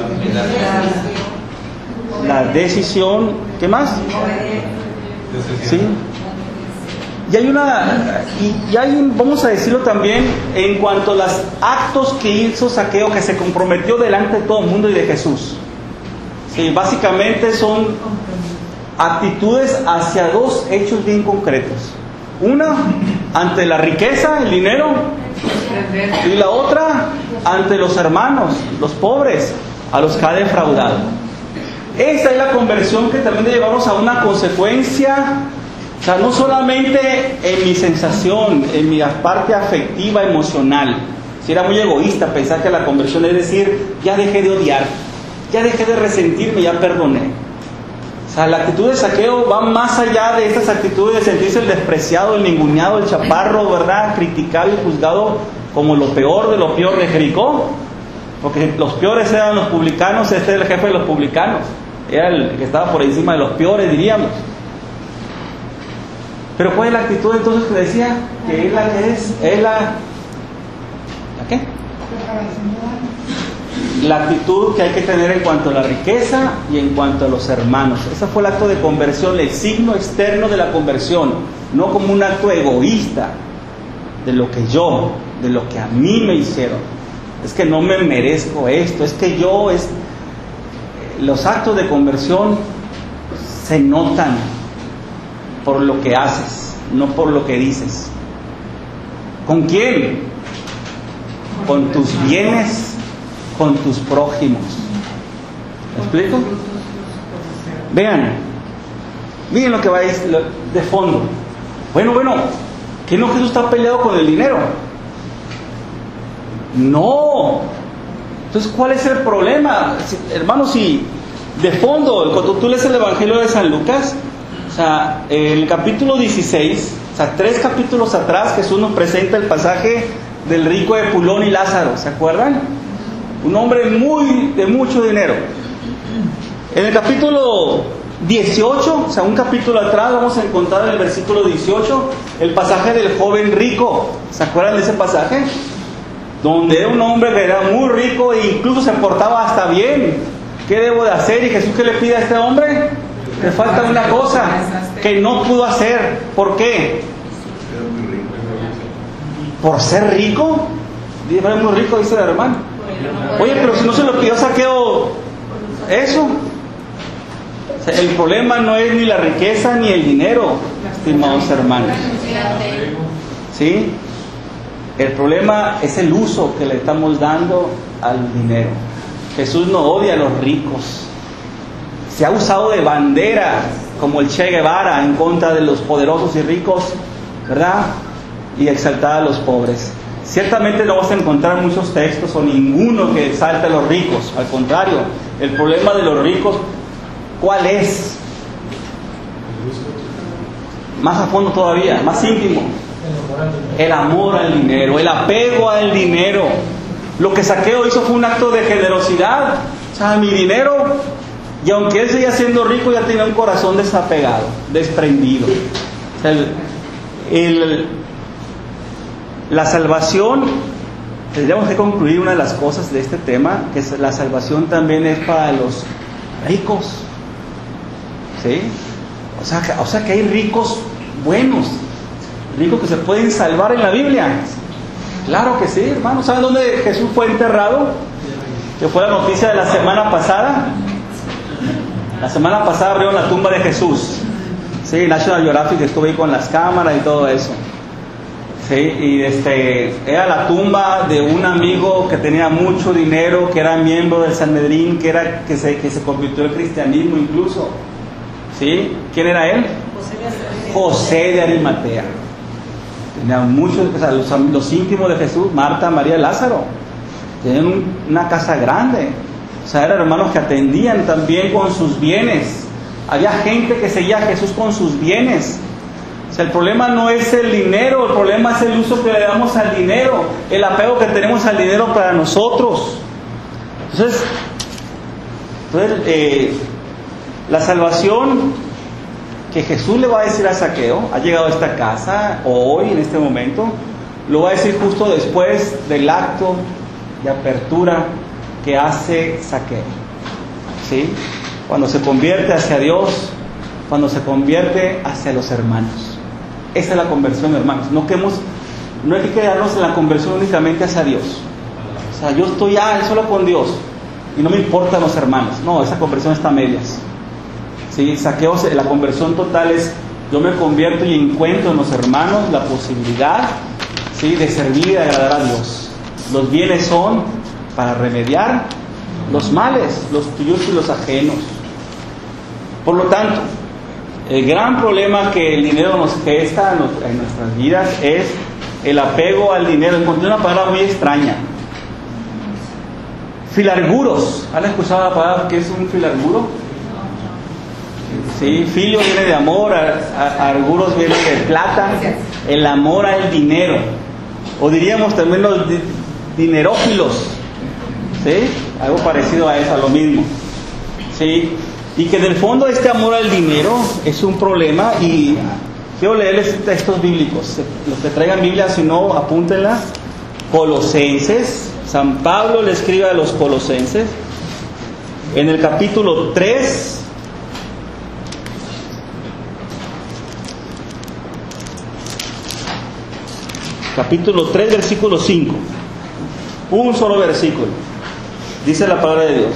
La decisión. ¿Qué más? ¿Sí? Y hay una, y, y hay un, vamos a decirlo también, en cuanto a los actos que hizo Zaqueo, que se comprometió delante de todo el mundo y de Jesús. Sí, básicamente son actitudes hacia dos hechos bien concretos. Una, ante la riqueza, el dinero, y la otra, ante los hermanos, los pobres, a los que ha defraudado. Esa es la conversión que también debe llevarnos a una consecuencia. O sea, no solamente en mi sensación, en mi parte afectiva, emocional. Si era muy egoísta pensar que la conversión es decir, ya dejé de odiar, ya dejé de resentirme, ya perdoné. O sea, la actitud de Zaqueo va más allá de estas actitudes de sentirse el despreciado, el ninguneado, el chaparro, ¿verdad? Criticado y juzgado como lo peor de lo peor de Jericó. Porque los peores eran los publicanos, este es el jefe de los publicanos. Era el que estaba por encima de los peores, diríamos. Pero ¿cuál es la actitud entonces que decía? Que es la que es, es la... ¿La qué? La actitud que hay que tener en cuanto a la riqueza y en cuanto a los hermanos. Ese fue el acto de conversión, el signo externo de la conversión. No como un acto egoísta de lo que yo, de lo que a mí me hicieron. Es que no me merezco esto, es que yo... es Los actos de conversión se notan por lo que haces, no por lo que dices. ¿Con quién? Con tus bienes, con tus prójimos. ¿Me explico? Vean, miren lo que va de fondo. Bueno, bueno, ¿que no Jesús está peleado con el dinero? No. Entonces, ¿cuál es el problema? Si, hermanos, si de fondo, cuando tú lees el Evangelio de San Lucas, o sea, en el capítulo dieciséis, o sea, tres capítulos atrás, Jesús nos presenta el pasaje del rico de Pulón y Lázaro, ¿se acuerdan? Un hombre muy de mucho dinero. En el capítulo dieciocho, o sea, un capítulo atrás, vamos a encontrar en el versículo dieciocho el pasaje del joven rico. ¿Se acuerdan de ese pasaje? Donde era un hombre que era muy rico e incluso se portaba hasta bien. ¿Qué debo de hacer? Y Jesús, ¿qué le pide a este hombre? Le falta una cosa que no pudo hacer. ¿Por qué? ¿Por ser rico? Dice, muy rico, dice el hermano. Oye, pero si no se lo pidió Zaqueo, eso. O sea, el problema no es ni la riqueza ni el dinero, estimados hermanos. ¿Sí? El problema es el uso que le estamos dando al dinero. Jesús no odia a los ricos. Se ha usado de bandera, como el Che Guevara, en contra de los poderosos y ricos, ¿verdad? Y exaltar a los pobres. Ciertamente no vas a encontrar muchos textos o ninguno que exalte a los ricos. Al contrario, el problema de los ricos, ¿cuál es? Más a fondo todavía, más íntimo. El amor al dinero, el apego al dinero. Lo que Zaqueo hizo fue un acto de generosidad. O sea, mi dinero Y aunque él seguía siendo rico, ya tenía un corazón desapegado, desprendido. O sea, el, el, la salvación, tendríamos que concluir una de las cosas de este tema, que es, la salvación también es para los ricos. ¿Sí? O sea, o sea que hay ricos buenos, ricos que se pueden salvar en la Biblia. Claro que sí, hermano. ¿Saben dónde Jesús fue enterrado? Que fue la noticia de la semana pasada. La semana pasada abrieron la tumba de Jesús. Sí, National Geographic, estuve ahí con las cámaras y todo eso. Sí, y este, era la tumba de un amigo que tenía mucho dinero, que era miembro del Sanedrín, que era que se, que se convirtió al cristianismo incluso. ¿Sí? ¿Quién era él? José de Arimatea. Tenía muchos, o sea, los, los íntimos de Jesús, Marta, María, Lázaro. Tenían un, una casa grande. O sea, eran hermanos que atendían también con sus bienes. Había gente que seguía a Jesús con sus bienes. O sea, el problema no es el dinero, el problema es el uso que le damos al dinero, el apego que tenemos al dinero para nosotros. Entonces, entonces eh, la salvación que Jesús le va a decir a Zaqueo, ha llegado a esta casa, o hoy, en este momento, lo va a decir justo después del acto de apertura que hace Zaqueo. ¿Sí? Cuando se convierte hacia Dios, cuando se convierte hacia los hermanos. Esa es la conversión, hermanos. No, que hemos, no hay que quedarnos en la conversión únicamente hacia Dios. O sea, yo estoy ah, solo con Dios y no me importan los hermanos. No, esa conversión está a medias. ¿Sí? Zaqueo, la conversión total es: yo me convierto y encuentro en los hermanos la posibilidad, ¿sí?, de servir y de agradar a Dios. Los bienes son para remediar los males, los tuyos y los ajenos. Por lo tanto, el gran problema que el dinero nos gesta en nuestras vidas es el apego al dinero. Encontré una palabra muy extraña: filarguros. ¿Han escuchado la palabra que es un filarguro? Sí, filio viene de amor, arguros viene de plata, el amor al dinero. O diríamos también los di- dinerófilos. ¿Sí? Algo parecido a eso, a lo mismo. ¿Sí? Y que en el fondo este amor al dinero es un problema. Y quiero leerles textos bíblicos. Los que traigan Biblia, si no, apúntenla. Colosenses. San Pablo le escribe a los Colosenses en el capítulo tres. Capítulo tres, versículo cinco. Un solo versículo. Dice la palabra de Dios.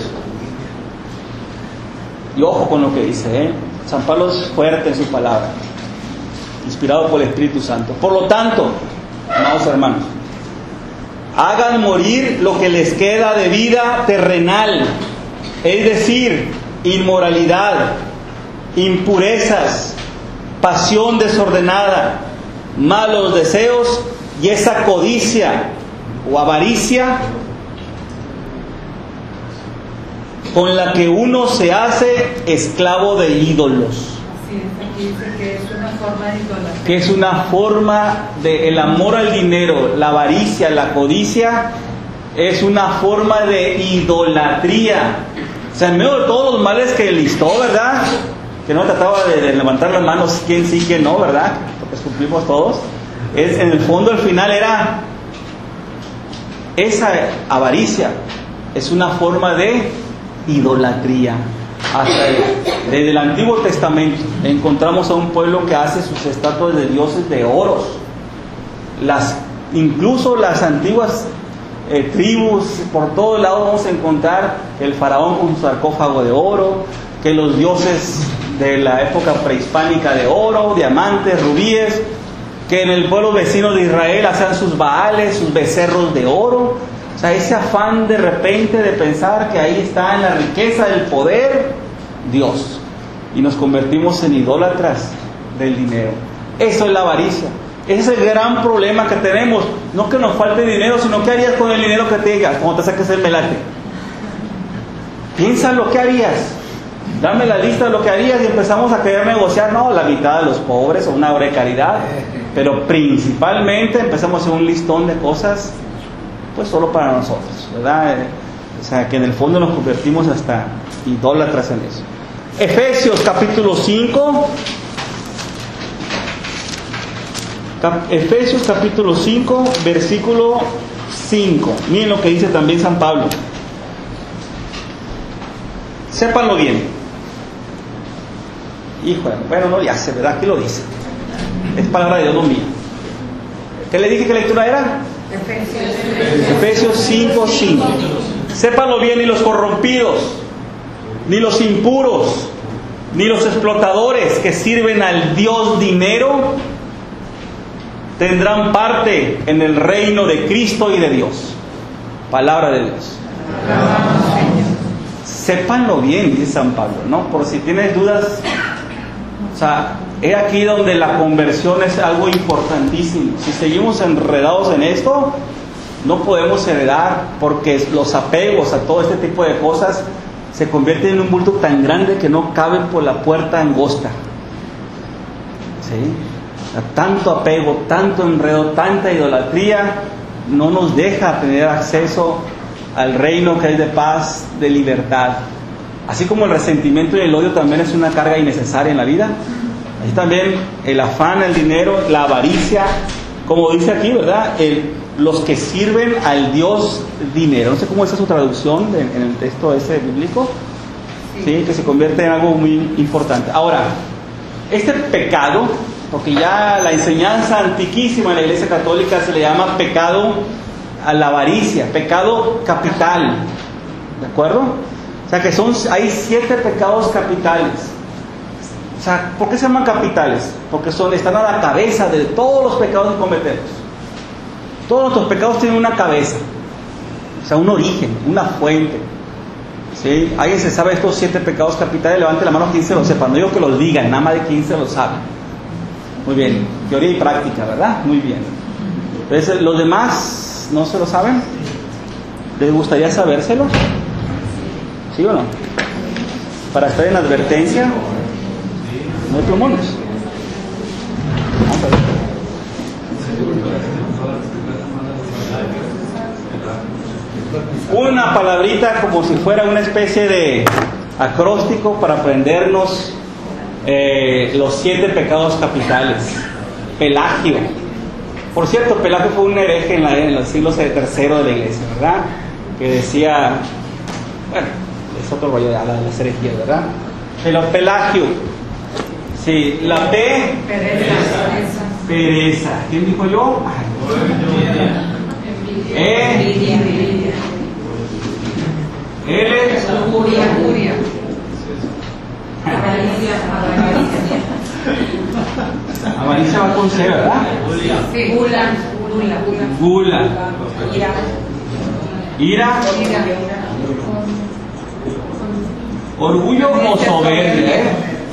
Y ojo con lo que dice, ¿eh? San Pablo es fuerte en su palabra, inspirado por el Espíritu Santo. Por lo tanto, amados hermanos, hagan morir lo que les queda de vida terrenal, es decir, inmoralidad, impurezas, pasión desordenada, malos deseos y esa codicia o avaricia con la que uno se hace esclavo de ídolos. Así es, aquí dice que es una forma de idolatría. Que es una forma de el amor al dinero, la avaricia, la codicia, es una forma de idolatría. O sea, en medio de todos los males que listó, ¿verdad? Que no trataba de, de levantar las manos quién sí, quién no, ¿verdad? Porque cumplimos todos. Es, en el fondo, el final era esa avaricia. Es una forma de idolatría. Hasta el, desde el Antiguo Testamento encontramos a un pueblo que hace sus estatuas de dioses de oros. Las, incluso las antiguas eh, tribus, por todos lados vamos a encontrar el faraón con su sarcófago de oro, que los dioses de la época prehispánica de oro, diamantes, rubíes, que en el pueblo vecino de Israel hacían sus baales, sus becerros de oro. O sea, ese afán de repente de pensar que ahí está en la riqueza del poder Dios, y nos convertimos en idólatras del dinero. Eso es la avaricia. Ese es el gran problema que tenemos. No que nos falte dinero, sino ¿qué harías con el dinero que te digas cuando te saques el melate? Piensa lo que harías. Dame la lista de lo que harías y empezamos a querer negociar, no, la mitad de los pobres o una obra de caridad, pero principalmente empezamos a hacer un listón de cosas pues solo para nosotros, ¿verdad? O sea, que en el fondo nos convertimos hasta idólatras en eso. Efesios capítulo cinco. Cap- Efesios capítulo cinco, versículo cinco. Miren lo que dice también San Pablo. Sépanlo bien. Híjole, bueno, no, ya sé, ¿verdad? Aquí lo dice. Es palabra de Dios, no mía. ¿Qué le dije que lectura era? Efesios cinco, cinco. Sépanlo bien, ni los corrompidos, ni los impuros, ni los explotadores que sirven al Dios dinero tendrán parte en el reino de Cristo y de Dios. Palabra de Dios. Sépanlo bien, dice San Pablo, ¿no? Por si tienes dudas, o sea, es aquí donde la conversión es algo importantísimo. Si seguimos enredados en esto, no podemos heredar, porque los apegos a todo este tipo de cosas se convierten en un bulto tan grande que no caben por la puerta angosta. ¿Sí? O sea, tanto apego, tanto enredo, tanta idolatría no nos deja tener acceso al reino que es de paz, de libertad. Así como el resentimiento y el odio también es una carga innecesaria en la vida, así también el afán, el dinero, la avaricia, como dice aquí, ¿verdad? El, los que sirven al Dios dinero. No sé cómo es su traducción de, en el texto ese bíblico, ¿sí? Que se convierte en algo muy importante. Ahora, este pecado, porque ya la enseñanza antiquísima en la Iglesia Católica se le llama pecado a la avaricia, pecado capital, ¿de acuerdo? O sea que son, hay siete pecados capitales. O sea, ¿por qué se llaman capitales? Porque son, están a la cabeza de todos los pecados que cometemos. Todos nuestros pecados tienen una cabeza, o sea, un origen, una fuente. ¿Sí? ¿Alguien se sabe estos siete pecados capitales? Levante la mano quien se lo sepa. No digo que los digan, nada más de quien se lo sabe. Muy bien, teoría y práctica, ¿verdad? Muy bien. Entonces, ¿los demás no se lo saben? ¿Les gustaría sabérselo? ¿Sí o no? Para estar en advertencia, no hay plumones. Vamos a ver. Una palabrita como si fuera una especie de acróstico para aprendernos eh, los siete pecados capitales. Pelagio. Por cierto, Pelagio fue un hereje en, la, en los siglos tercero de la iglesia, ¿verdad? Que decía, bueno, es otro rollo de la, las herejías, ¿verdad? Pero Pelagio, sí, la P, pereza. Pereza. ¿Quién dijo yo? E, L, lujuria. Avaricia va con C, ¿verdad? Sí. Gula. Gula. Gula. Ira. Ira. Orgullo o soberbia, ¿eh?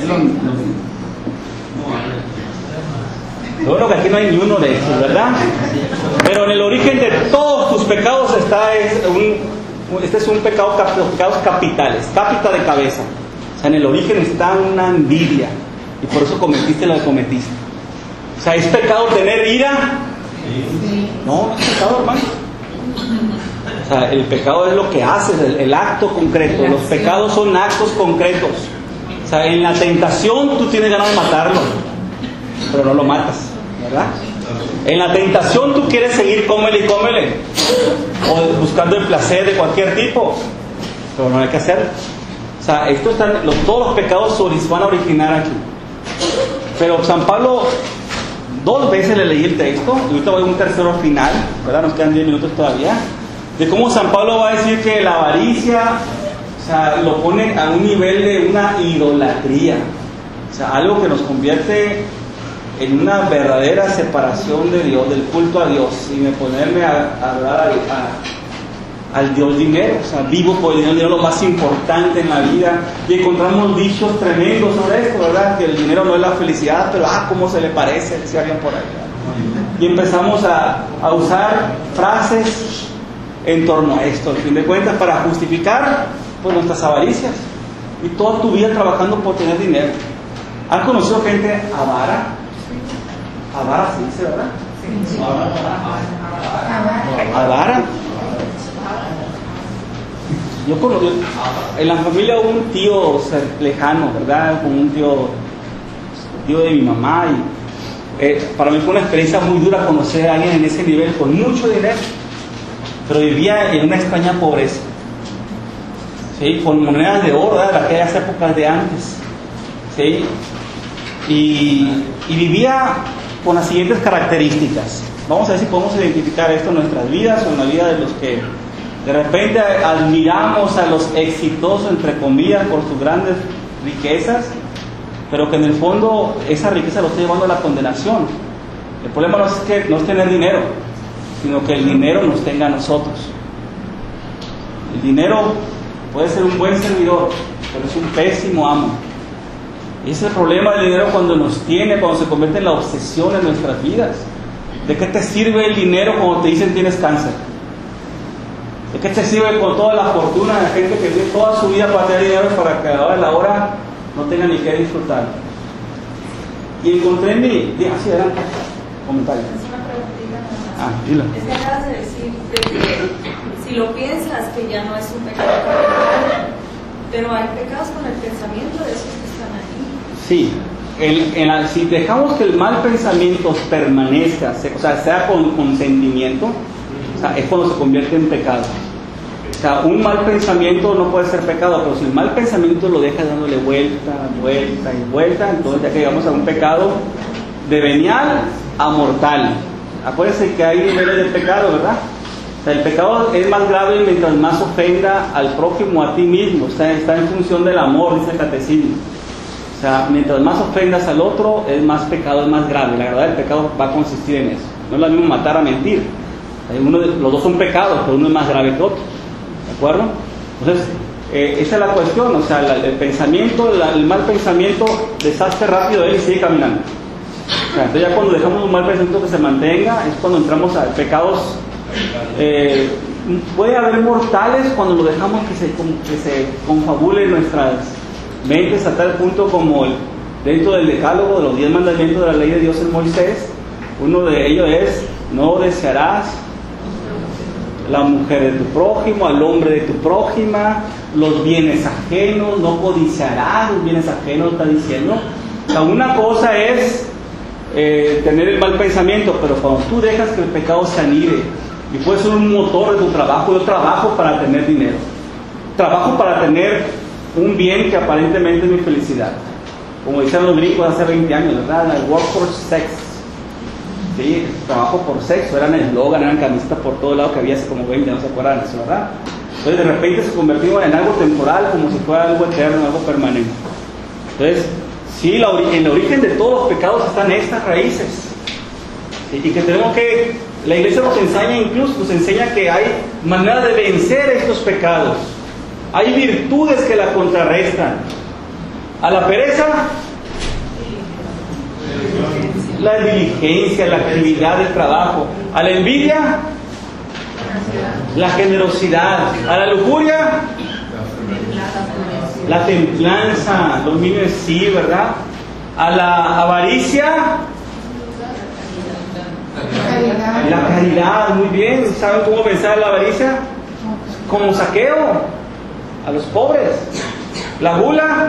Lo bueno que aquí no hay ni uno de estos, ¿verdad? Pero en el origen de todos tus pecados está es un, este es un pecado, los pecados capitales, cápita de cabeza. O sea, en el origen está una envidia y por eso cometiste lo que cometiste. O sea, ¿es pecado tener ira? No, no es pecado, hermano. O sea, el pecado es lo que haces, el, el acto concreto. Los pecados son actos concretos. O sea, en la tentación tú tienes ganas de matarlo, pero no lo matas, ¿verdad? En la tentación tú quieres seguir cómele y cómele, o buscando el placer de cualquier tipo, pero no hay que hacerlo. O sea, esto están, los, todos los pecados se van a originar aquí. Pero San Pablo, dos veces le leí el texto, y ahorita voy a un tercero final, ¿verdad? Nos quedan diez minutos todavía, de cómo San Pablo va a decir que la avaricia, o sea, lo pone a un nivel de una idolatría, o sea, algo que nos convierte en una verdadera separación de Dios, del culto a Dios, y me ponerme a, a hablar al, a, al Dios dinero. O sea, vivo por el dinero, el dinero es lo más importante en la vida, y encontramos dichos tremendos sobre esto, ¿verdad? Que el dinero no es la felicidad, pero ah, cómo se le parece, decía alguien por ahí, ¿verdad? Y empezamos a, a usar frases en torno a esto, al fin de cuentas, para justificar pues nuestras avaricias, y toda tu vida trabajando por tener dinero. ¿Han conocido gente avara? Avara, ¿sí dice, verdad? Sí. Avara. yo conocí, en la familia hubo un tío lejano, ¿verdad? Como un tío, tío de mi mamá. Y, eh, para mí fue una experiencia muy dura conocer a alguien en ese nivel, con mucho dinero, pero vivía en una extraña pobreza. ¿Sí? Con monedas de oro, ¿verdad? De aquellas épocas de antes. ¿Sí? Y, y vivía con las siguientes características. Vamos a ver si podemos identificar esto en nuestras vidas o en la vida de los que de repente admiramos a los exitosos, entre comillas, por sus grandes riquezas, pero que en el fondo esa riqueza lo está llevando a la condenación. El problema no es, que, no es tener dinero, sino que el dinero nos tenga a nosotros. El dinero puede ser un buen servidor, pero es un pésimo amo. Y ese es el problema del dinero cuando nos tiene, cuando se convierte en la obsesión en nuestras vidas. ¿De qué te sirve el dinero cuando te dicen tienes cáncer? ¿De qué te sirve con toda la fortuna de la gente que vive toda su vida para tener dinero para que a la hora no tenga ni que disfrutar? Y encontré en mi... Así, adelante. Comentario. Es una preguntita nada más. Ah, dilo. Es que acabas de decir de que si lo piensas que ya no es un pecado capital, pero hay pecados con el pensamiento de esos que están ahí. Sí. El, en la, si dejamos que el mal pensamiento permanezca, se, o sea, sea con consentimiento, o sea, es cuando se convierte en pecado. O sea, un mal pensamiento no puede ser pecado, pero si el mal pensamiento lo deja dándole vuelta, vuelta y vuelta, entonces ya que llegamos a un pecado de venial a mortal. Acuérdense que hay niveles de pecado, ¿verdad? O sea, el pecado es más grave mientras más ofenda al prójimo, a ti mismo. O sea, está en función del amor, dice el catecismo. O sea, mientras más ofendas al otro, es más pecado, es más grave. La verdad, el pecado va a consistir en eso. No es lo mismo matar a mentir. Uno de, los dos son pecados, pero uno es más grave que otro. ¿De acuerdo? Entonces, eh, esa es la cuestión. O sea, la, el pensamiento, la, el mal pensamiento deshace rápido de él y sigue caminando. O sea, entonces ya cuando dejamos un mal pensamiento que se mantenga, es cuando entramos a pecados. Eh, puede haber mortales cuando lo dejamos que se, que se confabule en nuestras mentes a tal punto como el, dentro del decálogo de los diez mandamientos de la ley de Dios en Moisés. Uno de ellos es: no desearás la mujer de tu prójimo, al hombre de tu prójima, los bienes ajenos, no codiciarás los bienes ajenos, está diciendo. O sea, una cosa es eh, tener el mal pensamiento, pero cuando tú dejas que el pecado se anide, y puede ser un motor de tu trabajo. Yo trabajo para tener dinero, trabajo para tener un bien que aparentemente es mi felicidad, como decían los gringos hace veinte años, ¿verdad? I work for sex. Sí, trabajo por sexo, eran eslogan, eran camisetas por todo lado que había hace como veinte, no se acuerdan de eso, ¿verdad? Entonces de repente se convirtió en algo temporal, como si fuera algo eterno, algo permanente. Entonces, sí, la, en el origen de todos los pecados están estas raíces. ¿Sí? Y que tenemos que, la iglesia nos enseña, incluso nos enseña que hay maneras de vencer estos pecados. Hay virtudes que la contrarrestan. A la pereza, la diligencia, la actividad del trabajo. A la envidia, la generosidad. A la lujuria, la templanza, dominio de sí, ¿verdad? A la avaricia, la caridad. Muy bien. ¿Saben cómo pensar la avaricia? Como saqueo a los pobres. La gula,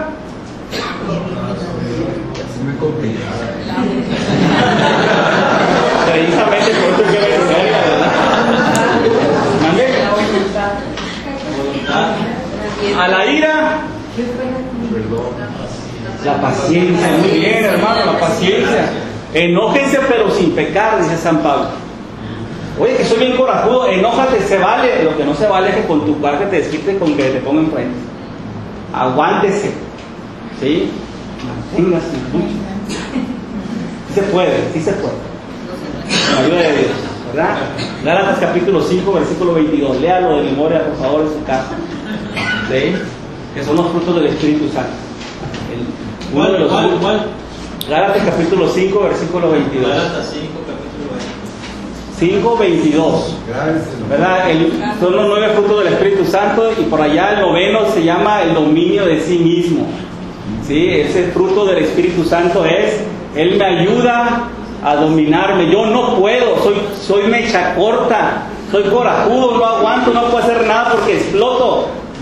precisamente por eso que me ¿verdad? ¿Mande? A la ira, la paciencia. Muy bien, hermano, la paciencia. Enójense pero sin pecar, dice San Pablo. Oye, que soy bien corajudo, enójate, se vale. Lo que no se vale es que con tu coraje te desquite con que te pongan frente. Aguántese, ¿sí? Manténgase, lucha. Sí se puede, sí se puede. Con la ayuda de Dios, ¿verdad? Gálatas capítulo cinco, versículo veintidós. Léalo de memoria, por favor, en su casa. ¿Sí? Que son los frutos del Espíritu Santo. El, uno de los ¿Cuál, cuál, cuál? Gálatas capítulo cinco, versículo veintidós. Gálatas cinco, capítulo veintidós. cinco veintidós, ¿verdad? El, son los nueve frutos del Espíritu Santo, y por allá el noveno se llama el dominio de sí mismo. ¿Sí? Ese fruto del Espíritu Santo es: Él me ayuda a dominarme. Yo no puedo, soy, soy mecha corta, soy corajudo, no aguanto, no puedo hacer nada porque exploto.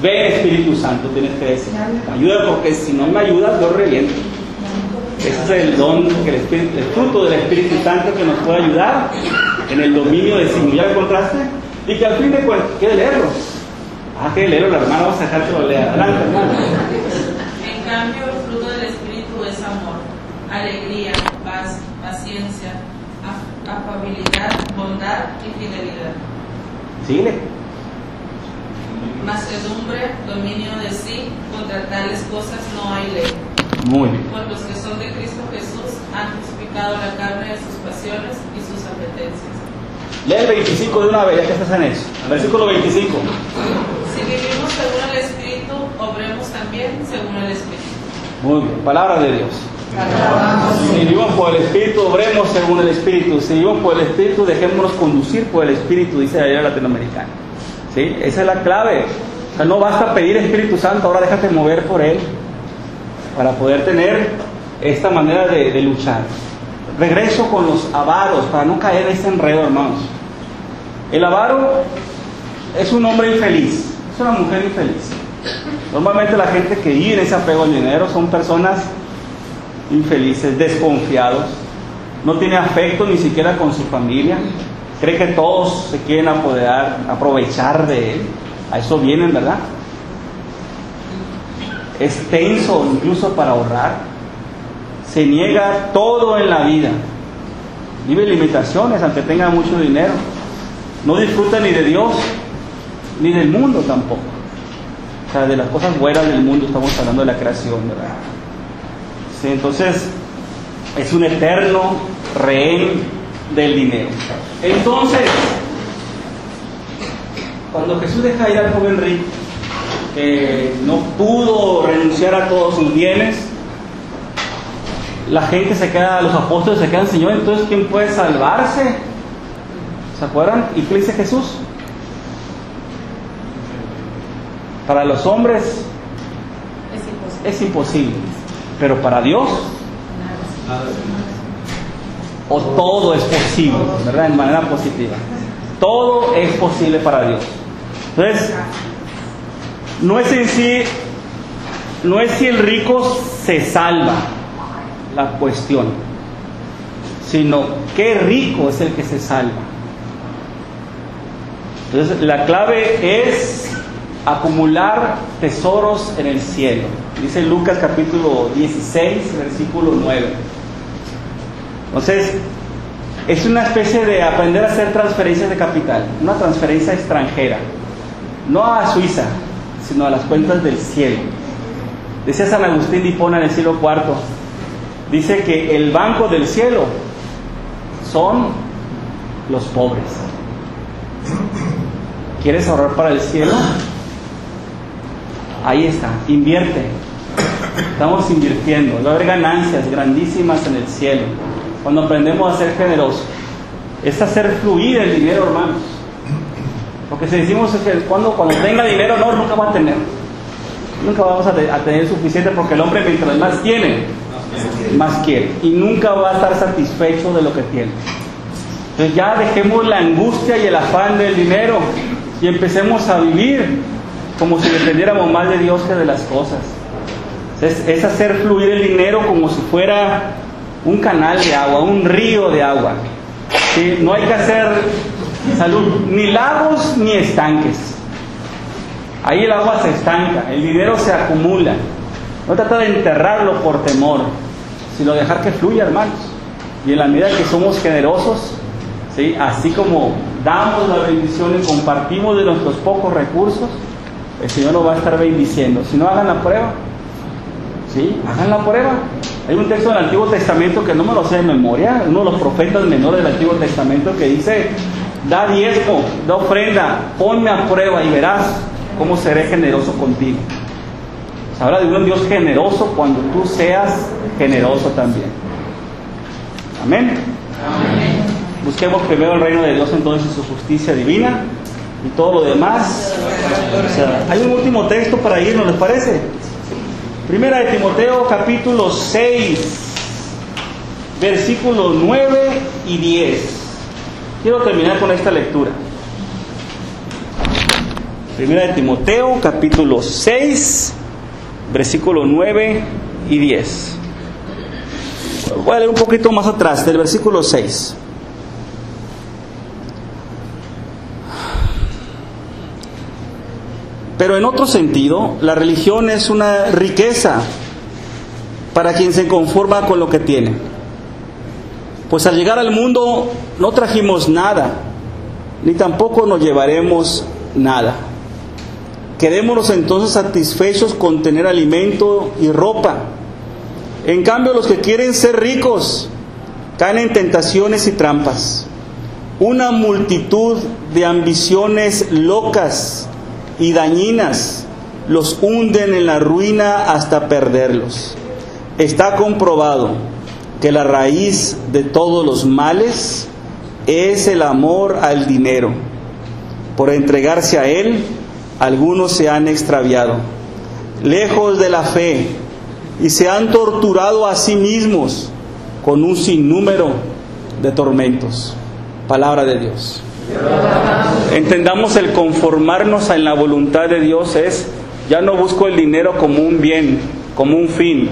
Ven, Espíritu Santo, tienes que decir. Ayuda, porque si no me ayudas, yo reviento. Ese es el don, el, espíritu, el fruto del Espíritu Santo que nos puede ayudar en el dominio de sí mismo. ¿Ya lo encontraste? Y que al fin de cuentas, quiere leerlo. Ah, quiere leerlo, la hermana, vamos a dejar que lo lea. Adelante, hermano. En cambio, el fruto del Espíritu es amor, alegría, paz, paciencia, af- afabilidad, bondad y fidelidad. Síguele. Mansedumbre, dominio de sí, contra tales cosas no hay ley. Muy bien. Pues los que son de Cristo Jesús han crucificado la carne de sus pasiones y sus apetencias. Lee el veinticinco de una vez, ya que estás en eso. Versículo veinticinco. Si vivimos según el Espíritu, obremos también según el Espíritu. Muy bien, palabra de Dios. Si vivimos por el Espíritu, obremos según el Espíritu. Si vivimos por el Espíritu, dejémonos conducir por el Espíritu, dice la ley latinoamericana. ¿Sí? Esa es la clave. O sea, no basta pedir Espíritu Santo, ahora déjate mover por Él para poder tener esta manera de, de luchar. Regreso con los avaros, para no caer en ese enredo, hermanos. El avaro es un hombre infeliz, es una mujer infeliz. Normalmente la gente que vive en ese apego al dinero son personas infelices, desconfiados, no tiene afecto ni siquiera con su familia, cree que todos se quieren apoderar, aprovechar de él. A eso vienen, ¿verdad? Es tenso incluso para ahorrar, se niega todo en la vida, vive limitaciones aunque tenga mucho dinero, no disfruta ni de Dios ni del mundo tampoco. O sea, de las cosas buenas del mundo estamos hablando, de la creación, ¿verdad? Sí, entonces es un eterno rehén del dinero. Entonces, cuando Jesús deja ir al joven rico, que no pudo renunciar a todos sus bienes, la gente se queda, los apóstoles se quedan, Señor, entonces ¿quién puede salvarse? ¿Se acuerdan? ¿Y qué dice Jesús? Para los hombres Es imposible. es imposible, pero para Dios o todo es posible, ¿verdad? En manera positiva. Todo es posible para Dios. Entonces, no es en sí, no es si el rico se salva la cuestión, sino qué rico es el que se salva. Entonces, la clave es acumular tesoros en el cielo. Dice Lucas capítulo dieciséis, versículo nueve. Entonces, es una especie de aprender a hacer transferencias de capital, una transferencia extranjera, no a Suiza, sino a las cuentas del cielo. Decía San Agustín de Hipona en el siglo cuarto, dice que el banco del cielo son los pobres. ¿Quieres ahorrar para el cielo? Ahí está, invierte. Estamos invirtiendo, va a haber ganancias grandísimas en el cielo cuando aprendemos a ser generosos. Es hacer fluir el dinero, hermanos. Porque si decimos que cuando, cuando tenga dinero, no, nunca va a tener. Nunca vamos a, te, a tener suficiente, porque el hombre mientras más tiene, más quiere. Y nunca va a estar satisfecho de lo que tiene. Entonces ya dejemos la angustia y el afán del dinero y empecemos a vivir como si dependiéramos más de Dios que de las cosas. Es, es hacer fluir el dinero como si fuera un canal de agua, un río de agua. ¿Sí? No hay que hacer salud, ni lagos ni estanques. Ahí el agua se estanca, el dinero se acumula. No trata de enterrarlo por temor, sino dejar que fluya, hermanos. Y en la medida que somos generosos, ¿sí? Así como damos la bendición y compartimos de nuestros pocos recursos, el Señor nos va a estar bendiciendo. Si no, hagan la prueba. ¿Sí? Hagan la prueba. Hay un texto del Antiguo Testamento que no me lo sé de memoria, uno de los profetas menores del Antiguo Testamento, que dice: da diezmo, da ofrenda, ponme a prueba y verás cómo seré generoso contigo. Se habla de un Dios generoso cuando tú seas generoso también. Amén. Amén. Busquemos primero el reino de Dios, entonces, y su justicia divina, y todo lo demás. O sea, hay un último texto para irnos, ¿les parece? Primera de Timoteo capítulo seis, versículos nueve y diez. Quiero terminar con esta lectura. Primera de Timoteo, capítulo seis, versículo nueve y diez. Voy a leer un poquito más atrás, del versículo seis. Pero en otro sentido, la religión es una riqueza para quien se conforma con lo que tiene. Pues al llegar al mundo no trajimos nada, ni tampoco nos llevaremos nada. Quedémonos entonces satisfechos con tener alimento y ropa. En cambio, los que quieren ser ricos caen en tentaciones y trampas. Una multitud de ambiciones locas y dañinas los hunden en la ruina hasta perderlos. Está comprobado que la raíz de todos los males es el amor al dinero. Por entregarse a él, algunos se han extraviado, lejos de la fe, y se han torturado a sí mismos con un sinnúmero de tormentos. Palabra de Dios. Entendamos, el conformarnos en la voluntad de Dios es, ya no busco el dinero como un bien, como un fin.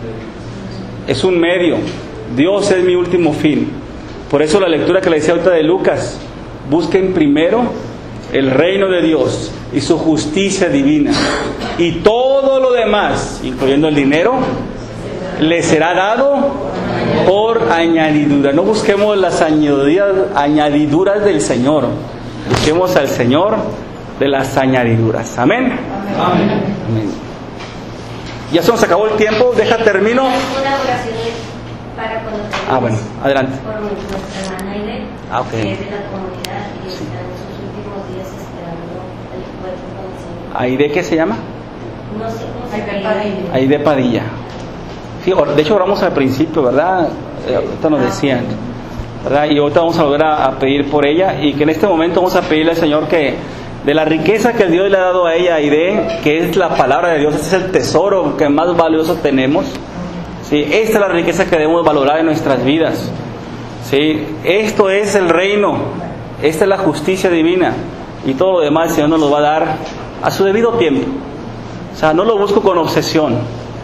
Es un medio. Dios es mi último fin. Por eso la lectura que le decía ahorita de Lucas, busquen primero el reino de Dios y su justicia divina, y todo lo demás, incluyendo el dinero, le será dado por añadidura. No busquemos las añadiduras, añadiduras del Señor, busquemos al Señor de las añadiduras. Amén. Amén. Amén. Ya se nos acabó el tiempo, deja termino. Una oración para cuando termines. Ah, bueno, adelante. Por nuestra hermana Aide, Ah, ok. que es de la comunidad y está en sus últimos días esperando el encuentro con el Señor. ¿Aide qué se llama? No sé cómo se Aide llama. Padilla. Aide Padilla. Sí, de hecho oramos al principio, ¿verdad? Eh, ahorita nos decían, ¿verdad? Y ahorita vamos a volver a, a pedir por ella, y que en este momento vamos a pedirle al Señor que de la riqueza que Dios le ha dado a ella, Aide, que es la palabra de Dios, este es el tesoro que más valioso tenemos. Sí, esta es la riqueza que debemos valorar en nuestras vidas. Sí, esto es el reino, esta es la justicia divina, y todo lo demás el Señor nos lo va a dar a su debido tiempo. O sea, no lo busco con obsesión,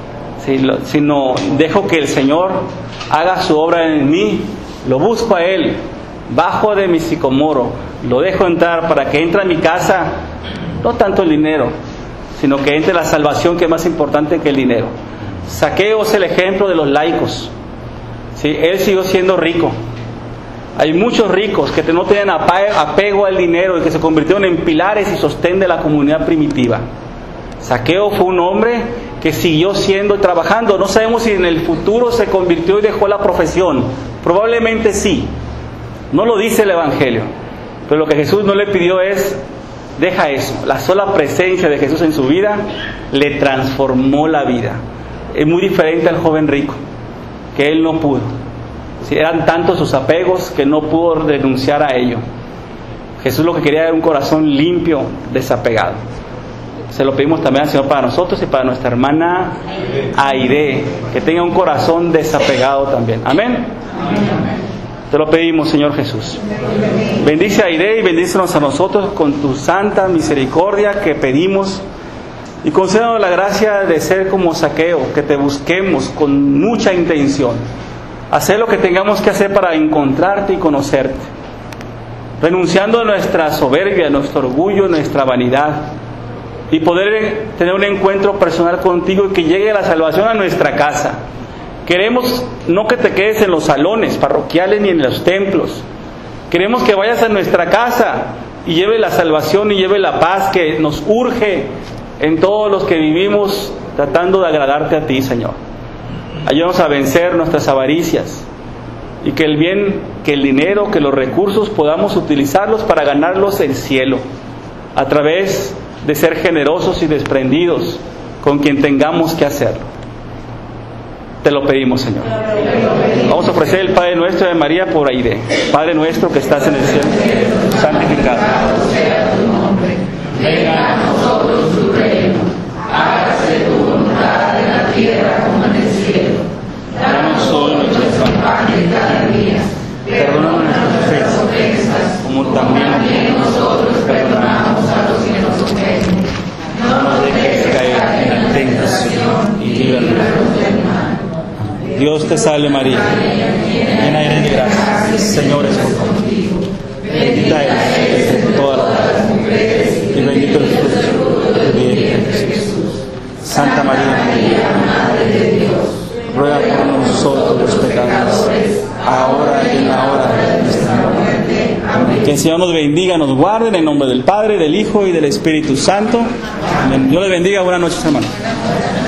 sino dejo que el Señor haga su obra en mí, lo busco a Él, bajo de mi sicomoro, lo dejo entrar para que entre a mi casa, no tanto el dinero, sino que entre la salvación, que es más importante que el dinero. Zaqueo es el ejemplo de los laicos. ¿Sí? Él siguió siendo rico. Hay muchos ricos que no tenían apego al dinero y que se convirtieron en pilares y sostén de la comunidad primitiva. Zaqueo fue un hombre que siguió siendo y trabajando. No sabemos si en el futuro se convirtió y dejó la profesión. Probablemente sí. No lo dice el Evangelio. Pero lo que Jesús no le pidió es, deja eso. La sola presencia de Jesús en su vida le transformó la vida. Es muy diferente al joven rico, que él no pudo. Sí, eran tantos sus apegos que no pudo renunciar a ello. Jesús lo que quería era un corazón limpio, desapegado. Se lo pedimos también al Señor para nosotros y para nuestra hermana Aide, que tenga un corazón desapegado también. Amén. Te lo pedimos, Señor Jesús. Bendice a Aide y bendícenos a nosotros con tu santa misericordia que pedimos. Y concédanos la gracia de ser como Zaqueo, que te busquemos con mucha intención. Hacer lo que tengamos que hacer para encontrarte y conocerte. Renunciando a nuestra soberbia, nuestro orgullo, nuestra vanidad. Y poder tener un encuentro personal contigo y que llegue la salvación a nuestra casa. Queremos no que te quedes en los salones parroquiales ni en los templos. Queremos que vayas a nuestra casa y lleve la salvación y lleve la paz que nos urge en todos los que vivimos tratando de agradarte a ti, Señor. Ayúdanos a vencer nuestras avaricias y que el bien, que el dinero, que los recursos podamos utilizarlos para ganarlos el cielo a través de ser generosos y desprendidos con quien tengamos que hacerlo. Te lo pedimos, Señor. Vamos a ofrecer el Padre Nuestro de María por Aide. Padre nuestro que estás en el cielo, santificado sea tu nombre. Venga a nosotros tu reino, hágase tu voluntad en la tierra como en el cielo. Danos hoy nuestro pan de cada día, perdona nuestras ofensas, como también nosotros perdonamos a los que nos ofenden. Salve María, llena eres de gracia, el Señor es contigo. Bendita eres entre todas las mujeres y bendito el fruto de tu vientre Jesús. Santa María, Madre de Dios, ruega por nosotros los pecadores, ahora y en la hora de nuestra muerte. Amén. Que el Señor nos bendiga, nos guarde en el nombre del Padre, del Hijo y del Espíritu Santo. Amén. Dios les bendiga. Buenas noches, hermanos.